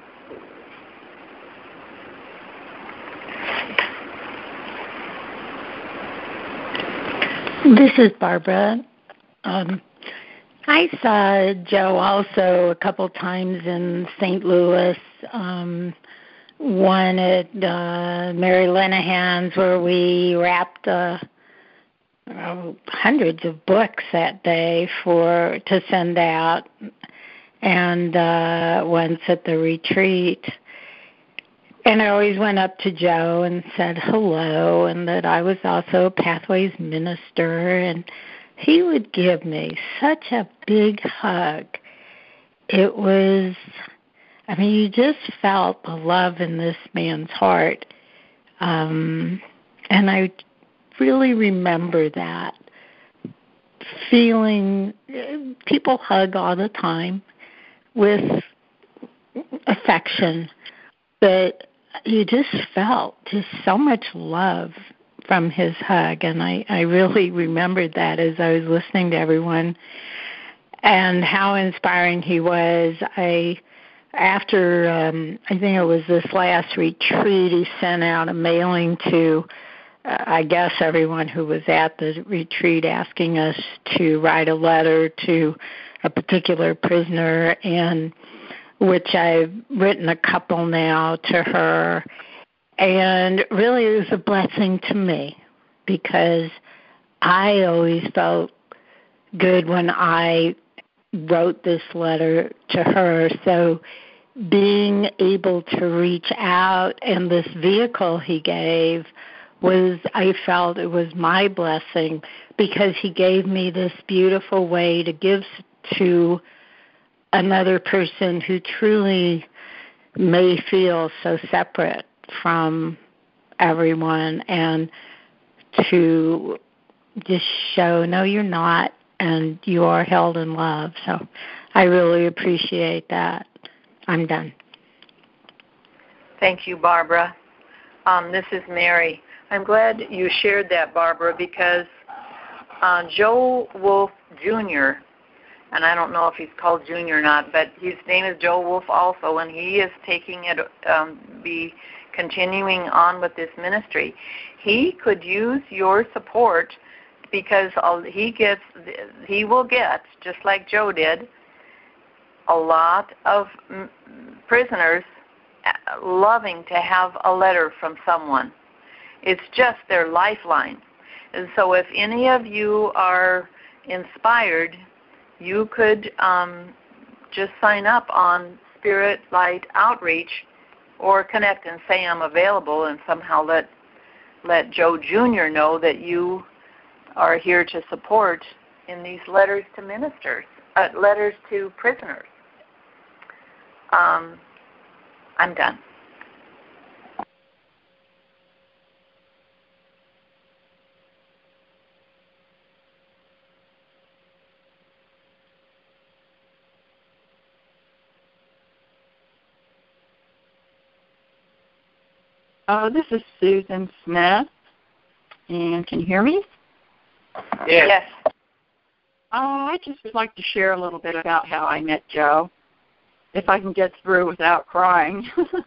This is Barbara. Um, I saw Joe also a couple times in Saint Louis, um, one at uh, Mary Lenahan's where we wrapped uh, uh, hundreds of books that day for to send out, and uh, once at the retreat. And I always went up to Joe and said hello, and that I was also a Pathways minister, and he would give me such a big hug. It was, I mean, you just felt the love in this man's heart. Um, and I really remember that feeling. People hug all the time with affection, but you just felt just so much love from his hug, and I, I really remembered that as I was listening to everyone and how inspiring he was. I, after, um, I think it was this last retreat, he sent out a mailing to, uh, I guess, everyone who was at the retreat asking us to write a letter to a particular prisoner, and which I've written a couple now to her. And really it was a blessing to me because I always felt good when I wrote this letter to her. So being able to reach out, and this vehicle he gave was, I felt it was my blessing because he gave me this beautiful way to give to another person who truly may feel so separate from everyone, and to just show, no, you're not, and you are held in love. So I really appreciate that. I'm done. Thank you, Barbara. Um, this is Mary. I'm glad you shared that, Barbara, because uh, Joe Wolf Junior, and I don't know if he's called Junior or not, but his name is Joe Wolf also, and he is taking it, um, be continuing on with this ministry. He could use your support because he gets, he will get, just like Joe did, a lot of prisoners loving to have a letter from someone. It's just their lifeline. And so if any of you are inspired, you could um, just sign up on Spirit Light Outreach or connect and say I'm available, and somehow let let Joe Junior know that you are here to support in these letters to ministers, uh, letters to prisoners. Um, I'm done. Uh, this is Susan Smith, and can you hear me? Yes. yes. Uh, I just would like to share a little bit about how I met Joe, if I can get through without crying.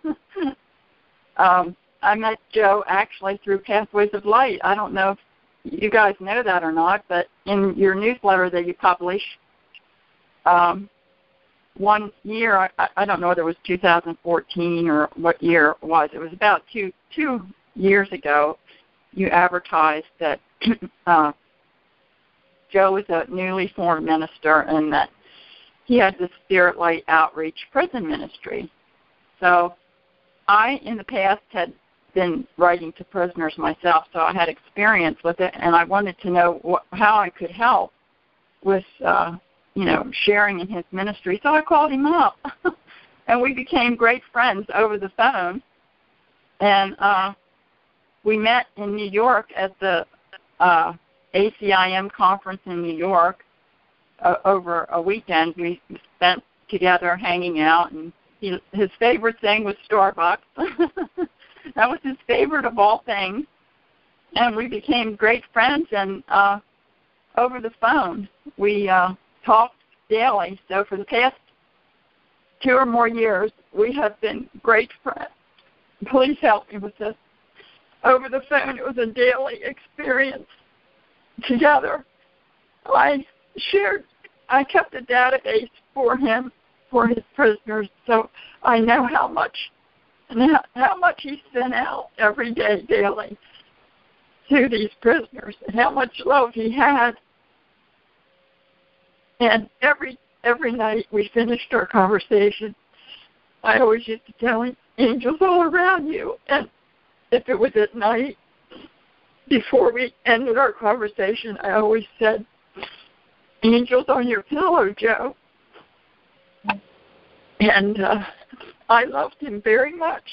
um, I met Joe actually through Pathways of Light. I don't know if you guys know that or not, but in your newsletter that you publish, um, one year, I, I don't know whether it was two thousand fourteen or what year it was, it was about two two years ago, you advertised that uh, Joe was a newly formed minister and that he had the Spirit Light Outreach prison ministry. So I, in the past, had been writing to prisoners myself, so I had experience with it, and I wanted to know what, how I could help with uh, you know, sharing in his ministry. So I called him up, and we became great friends over the phone. And uh, we met in New York at the uh, A C I M conference in New York uh, over a weekend. We spent together hanging out, and he, his favorite thing was Starbucks. That was his favorite of all things. And we became great friends, and uh, over the phone, we uh, talked daily. So for the past two or more years, we have been great friends. Please help me with this. Over the phone, it was a daily experience together. I shared, I kept a database for him, for his prisoners, so I know how much, and how, how much he sent out every day, daily, to these prisoners, and how much love he had. And every every night we finished our conversation, I always used to tell him, angels all around you. And if it was at night, before we ended our conversation, I always said, angels on your pillow, Joe. And uh, I loved him very much.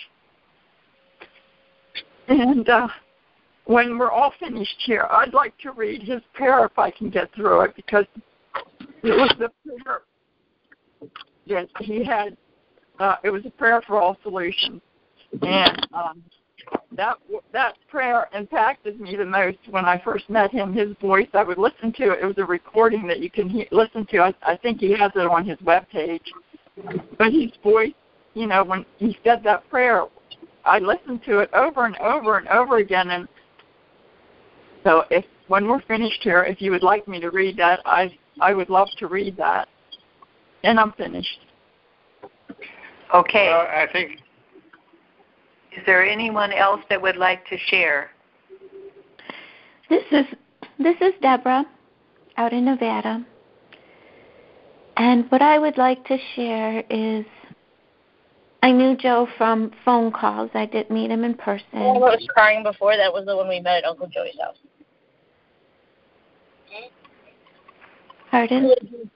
And uh, when we're all finished here, I'd like to read his prayer if I can get through it, because it was the prayer that he had. Uh, it was a prayer for all solutions. And um, that that prayer impacted me the most when I first met him. His voice, I would listen to it. It was a recording that you can he- listen to. I, I think he has it on his webpage. But his voice, you know, when he said that prayer, I listened to it over and over and over again. And so if when we're finished here, if you would like me to read that, I I would love to read that. And I'm finished. Okay. Well, I think. Is there anyone else that would like to share? This is this is Deborah out in Nevada. And what I would like to share is I knew Joe from phone calls. I didn't meet him in person. The one that was crying before, that was the one we met at Uncle Joey's house. Pardon?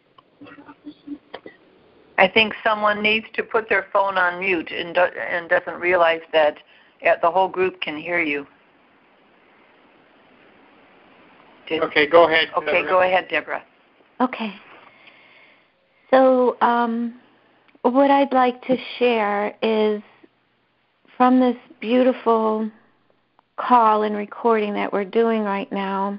I think someone needs to put their phone on mute and, do, and doesn't realize that the whole group can hear you. Did, okay, go ahead. Okay, Deborah. go ahead, Deborah. Okay. So um, what I'd like to share is from this beautiful call and recording that we're doing right now,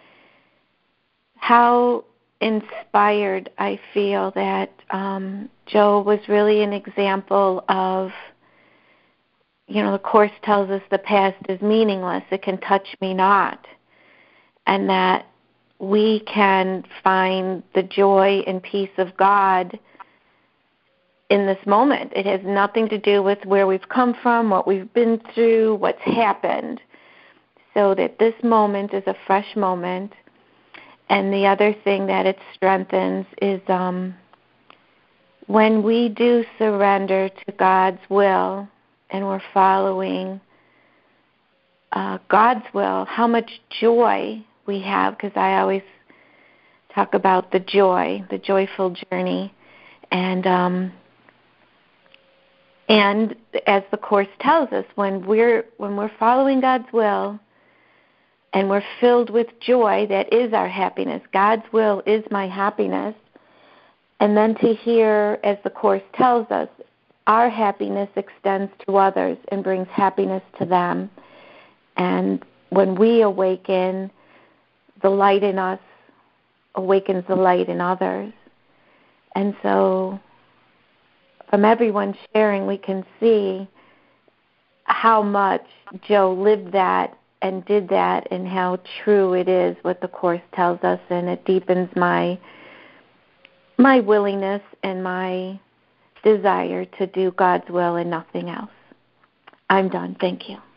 how inspired I feel that um, Joe was really an example of, you know, the Course tells us the past is meaningless. It can touch me not. And that we can find the joy and peace of God in this moment. It has nothing to do with where we've come from, what we've been through, what's happened. So that this moment is a fresh moment. And the other thing that it strengthens is um, when we do surrender to God's will and we're following uh, God's will, how much joy we have, because I always talk about the joy, the joyful journey. And um, and as the Course tells us, when we're when we're following God's will, and we're filled with joy, that is our happiness. God's will is my happiness. And then to hear, as the Course tells us, our happiness extends to others and brings happiness to them. And when we awaken, the light in us awakens the light in others. And so from everyone sharing, we can see how much Joe lived that and did that, and how true it is what the Course tells us, and it deepens my my willingness and my desire to do God's will and nothing else. I'm done. Thank you.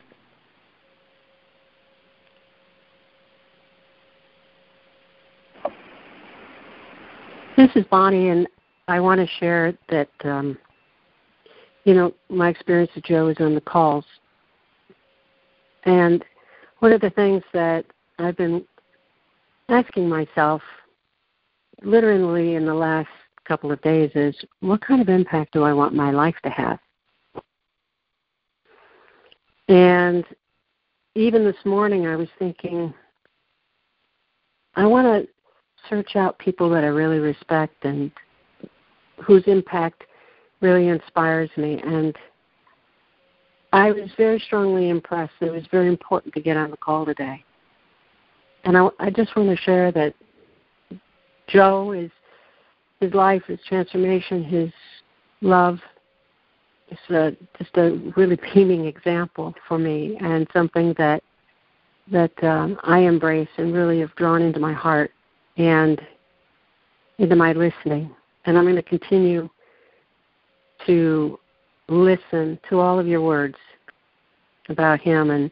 This is Bonnie, and I want to share that, um, you know, my experience with Joe is on the calls. And one of the things that I've been asking myself literally in the last couple of days is, what kind of impact do I want my life to have? And even this morning I was thinking, I want to search out people that I really respect and whose impact really inspires me. And I was very strongly impressed. It was very important to get on the call today. And I, I just want to share that Joe, is his life, his transformation, his love, is a, just a really beaming example for me, and something that that um, I embrace and really have drawn into my heart and into my listening. And I'm going to continue to listen to all of your words about him. And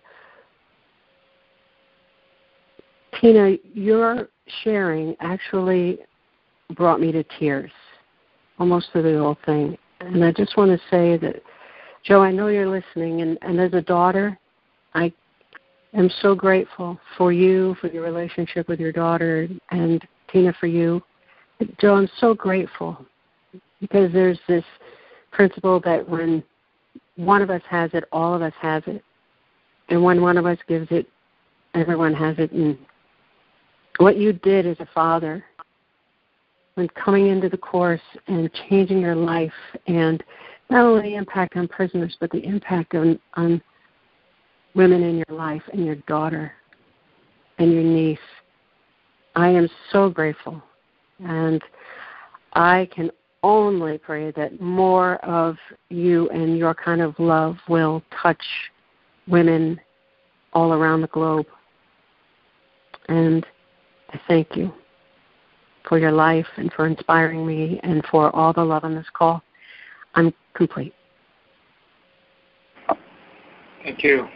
Tina, your sharing actually brought me to tears, almost through the whole thing. And I just want to say that, Joe, I know you're listening, and, and as a daughter, I am so grateful for you, for your relationship with your daughter, and Tina, for you. Joe, I'm so grateful, because there's this principle that when one of us has it, all of us has it. And when one of us gives it, everyone has it. And what you did as a father, when coming into the Course and changing your life, and not only the impact on prisoners, but the impact on, on women in your life, and your daughter and your niece, I am so grateful. And I can only pray that more of you and your kind of love will touch women all around the globe. And I thank you for your life and for inspiring me and for all the love on this call. I'm complete. Thank you.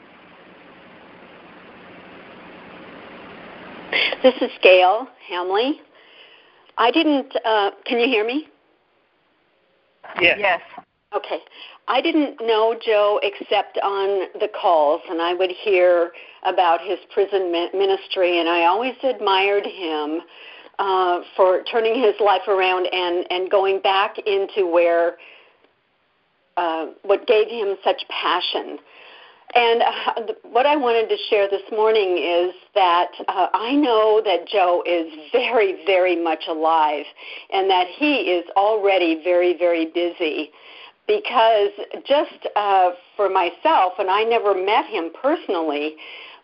This is Gail Hamley. I didn't, uh, can you hear me? Yes. Yes. Okay. I didn't know Joe except on the calls, and I would hear about his prison ministry, and I always admired him uh, for turning his life around and, and going back into where uh, what gave him such passion. And uh, what I wanted to share this morning is that uh, I know that Joe is very, very much alive, and that he is already very, very busy. Because just uh, for myself, and I never met him personally,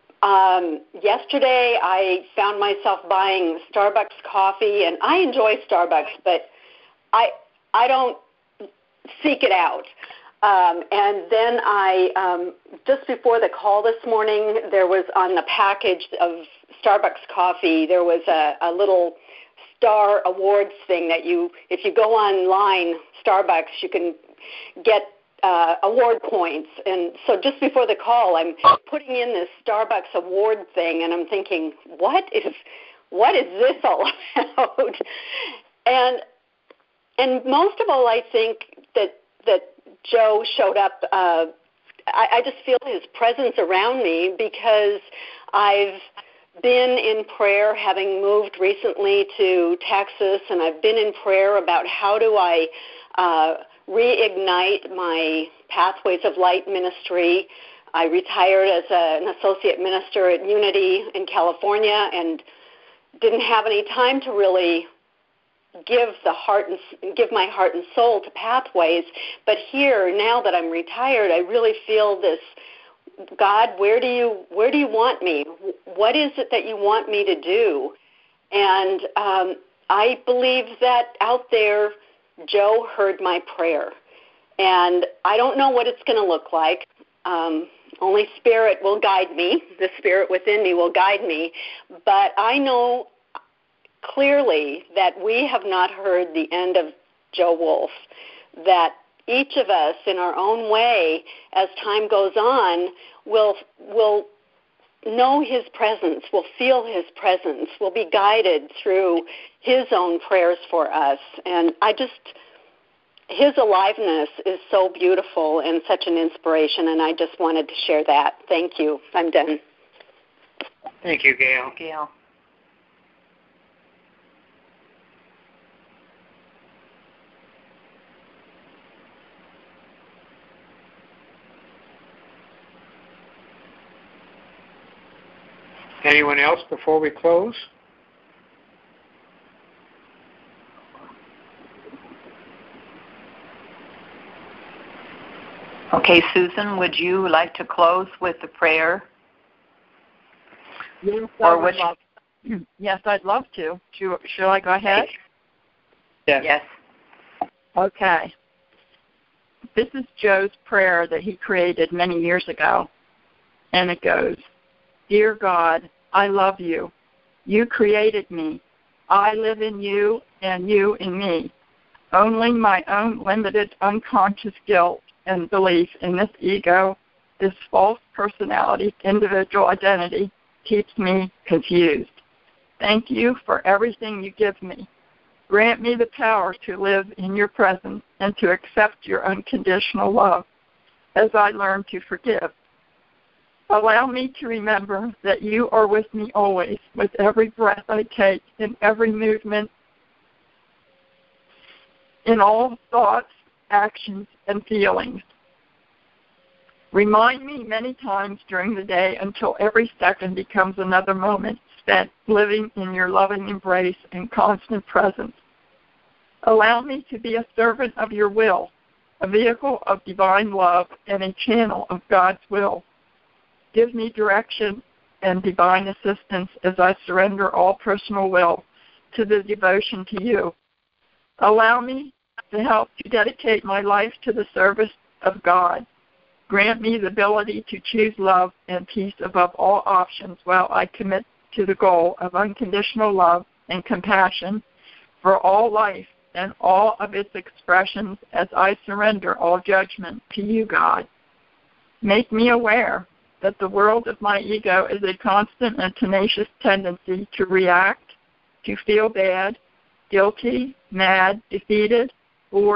um, yesterday I found myself buying Starbucks coffee, and I enjoy Starbucks, but I I don't seek it out. Um, and then I, um, just before the call this morning, there was on the package of Starbucks coffee, there was a, a little star awards thing that you, if you go online, Starbucks, you can get uh, award points. And so just before the call, I'm putting in this Starbucks award thing, and I'm thinking, what is what is this all about? and and most of all, I think that that Joe showed up. Uh, I, I just feel his presence around me because I've been in prayer, having moved recently to Texas, and I've been in prayer about how do I uh, reignite my Pathways of Light ministry. I retired as a, an associate minister at Unity in California and didn't have any time to really give the heart and give my heart and soul to Pathways. But here, now that I'm retired, I really feel this, God, where do you where do you want me? What is it that you want me to do? And um, I believe that out there, Joe heard my prayer. And I don't know what it's going to look like. Um, only Spirit will guide me. The Spirit within me will guide me. But I know clearly that we have not heard the end of Joe Wolf, that each of us in our own way, as time goes on, will will know his presence, will feel his presence, will be guided through his own prayers for us. And I just, his aliveness is so beautiful and such an inspiration, and I just wanted to share that. Thank you. I'm done. Thank you, Gail. Gail. Anyone else before we close? Okay, Susan, would you like to close with the prayer? Yes, or I would would love, yes, I'd love to. Should, should I go ahead? Yes. Yes. Okay. This is Joe's prayer that he created many years ago, and it goes, Dear God, I love you. You created me. I live in you and you in me. Only my own limited unconscious guilt and belief in this ego, this false personality, individual identity, keeps me confused. Thank you for everything you give me. Grant me the power to live in your presence and to accept your unconditional love as I learn to forgive. Allow me to remember that you are with me always, with every breath I take, in every movement, in all thoughts, actions, and feelings. Remind me many times during the day until every second becomes another moment spent living in your loving embrace and constant presence. Allow me to be a servant of your will, a vehicle of divine love, and a channel of God's will. Give me direction and divine assistance as I surrender all personal will to the devotion to you. Allow me to help to dedicate my life to the service of God. Grant me the ability to choose love and peace above all options while I commit to the goal of unconditional love and compassion for all life and all of its expressions as I surrender all judgment to you, God. Make me aware that the world of my ego is a constant and tenacious tendency to react, to feel bad, guilty, mad, defeated, bored,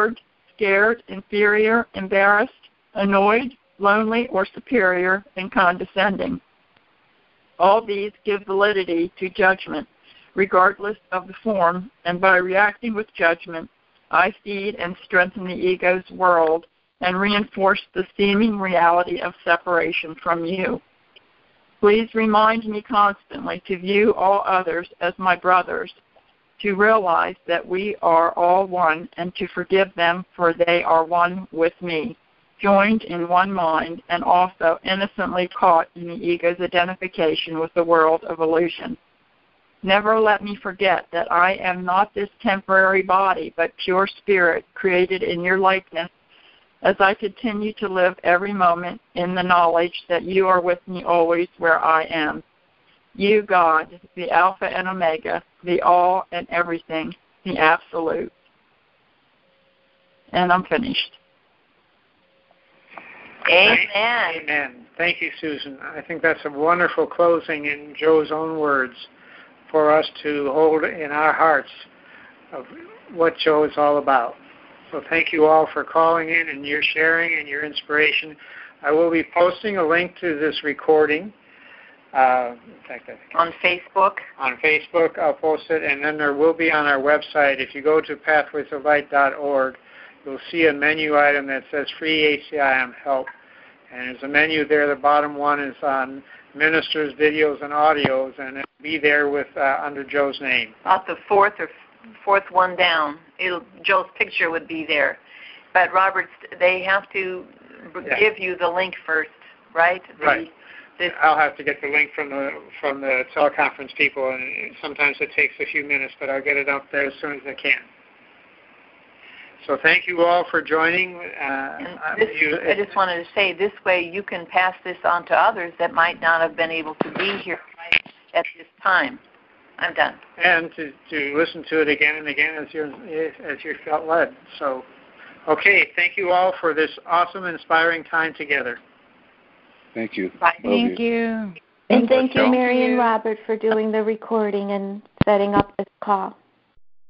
scared, inferior, embarrassed, annoyed, lonely, or superior, and condescending. All these give validity to judgment, regardless of the form, and by reacting with judgment, I feed and strengthen the ego's world and reinforce the seeming reality of separation from you. Please remind me constantly to view all others as my brothers, to realize that we are all one, and to forgive them, for they are one with me, joined in one mind, and also innocently caught in the ego's identification with the world of illusion. Never let me forget that I am not this temporary body, but pure spirit created in your likeness, as I continue to live every moment in the knowledge that you are with me always where I am. You, God, the Alpha and Omega, the all and everything, the Absolute. And I'm finished. Amen. Amen. Thank you, Susan. I think that's a wonderful closing in Joe's own words for us to hold in our hearts of what Joe is all about. So thank you all for calling in and your sharing and your inspiration. I will be posting a link to this recording. Uh, in fact, I on Facebook. On Facebook, I'll post it, and then there will be on our website. If you go to pathways of light dot org, you'll see a menu item that says Free A C I M Help. And there's a menu there. The bottom one is on ministers, videos, and audios, and it'll be there with uh, under Joe's name. About the fourth or fourth one down. It'll, Joe's picture would be there. But, Robert, they have to yeah. give you the link first, right? The, right. This, I'll have to get the link from the from the teleconference people, and sometimes it takes a few minutes, but I'll get it up there as soon as I can. So thank you all for joining. Uh, this, you, I just wanted to say, this way you can pass this on to others that might not have been able to be here at this time. I'm done. And to, to listen to it again and again as you're, as you felt led. So, okay, thank you all for this awesome, inspiring time together. Thank you. Bye. Thank you. you. And thank you, Mary and Robert, for doing the recording and setting up this call.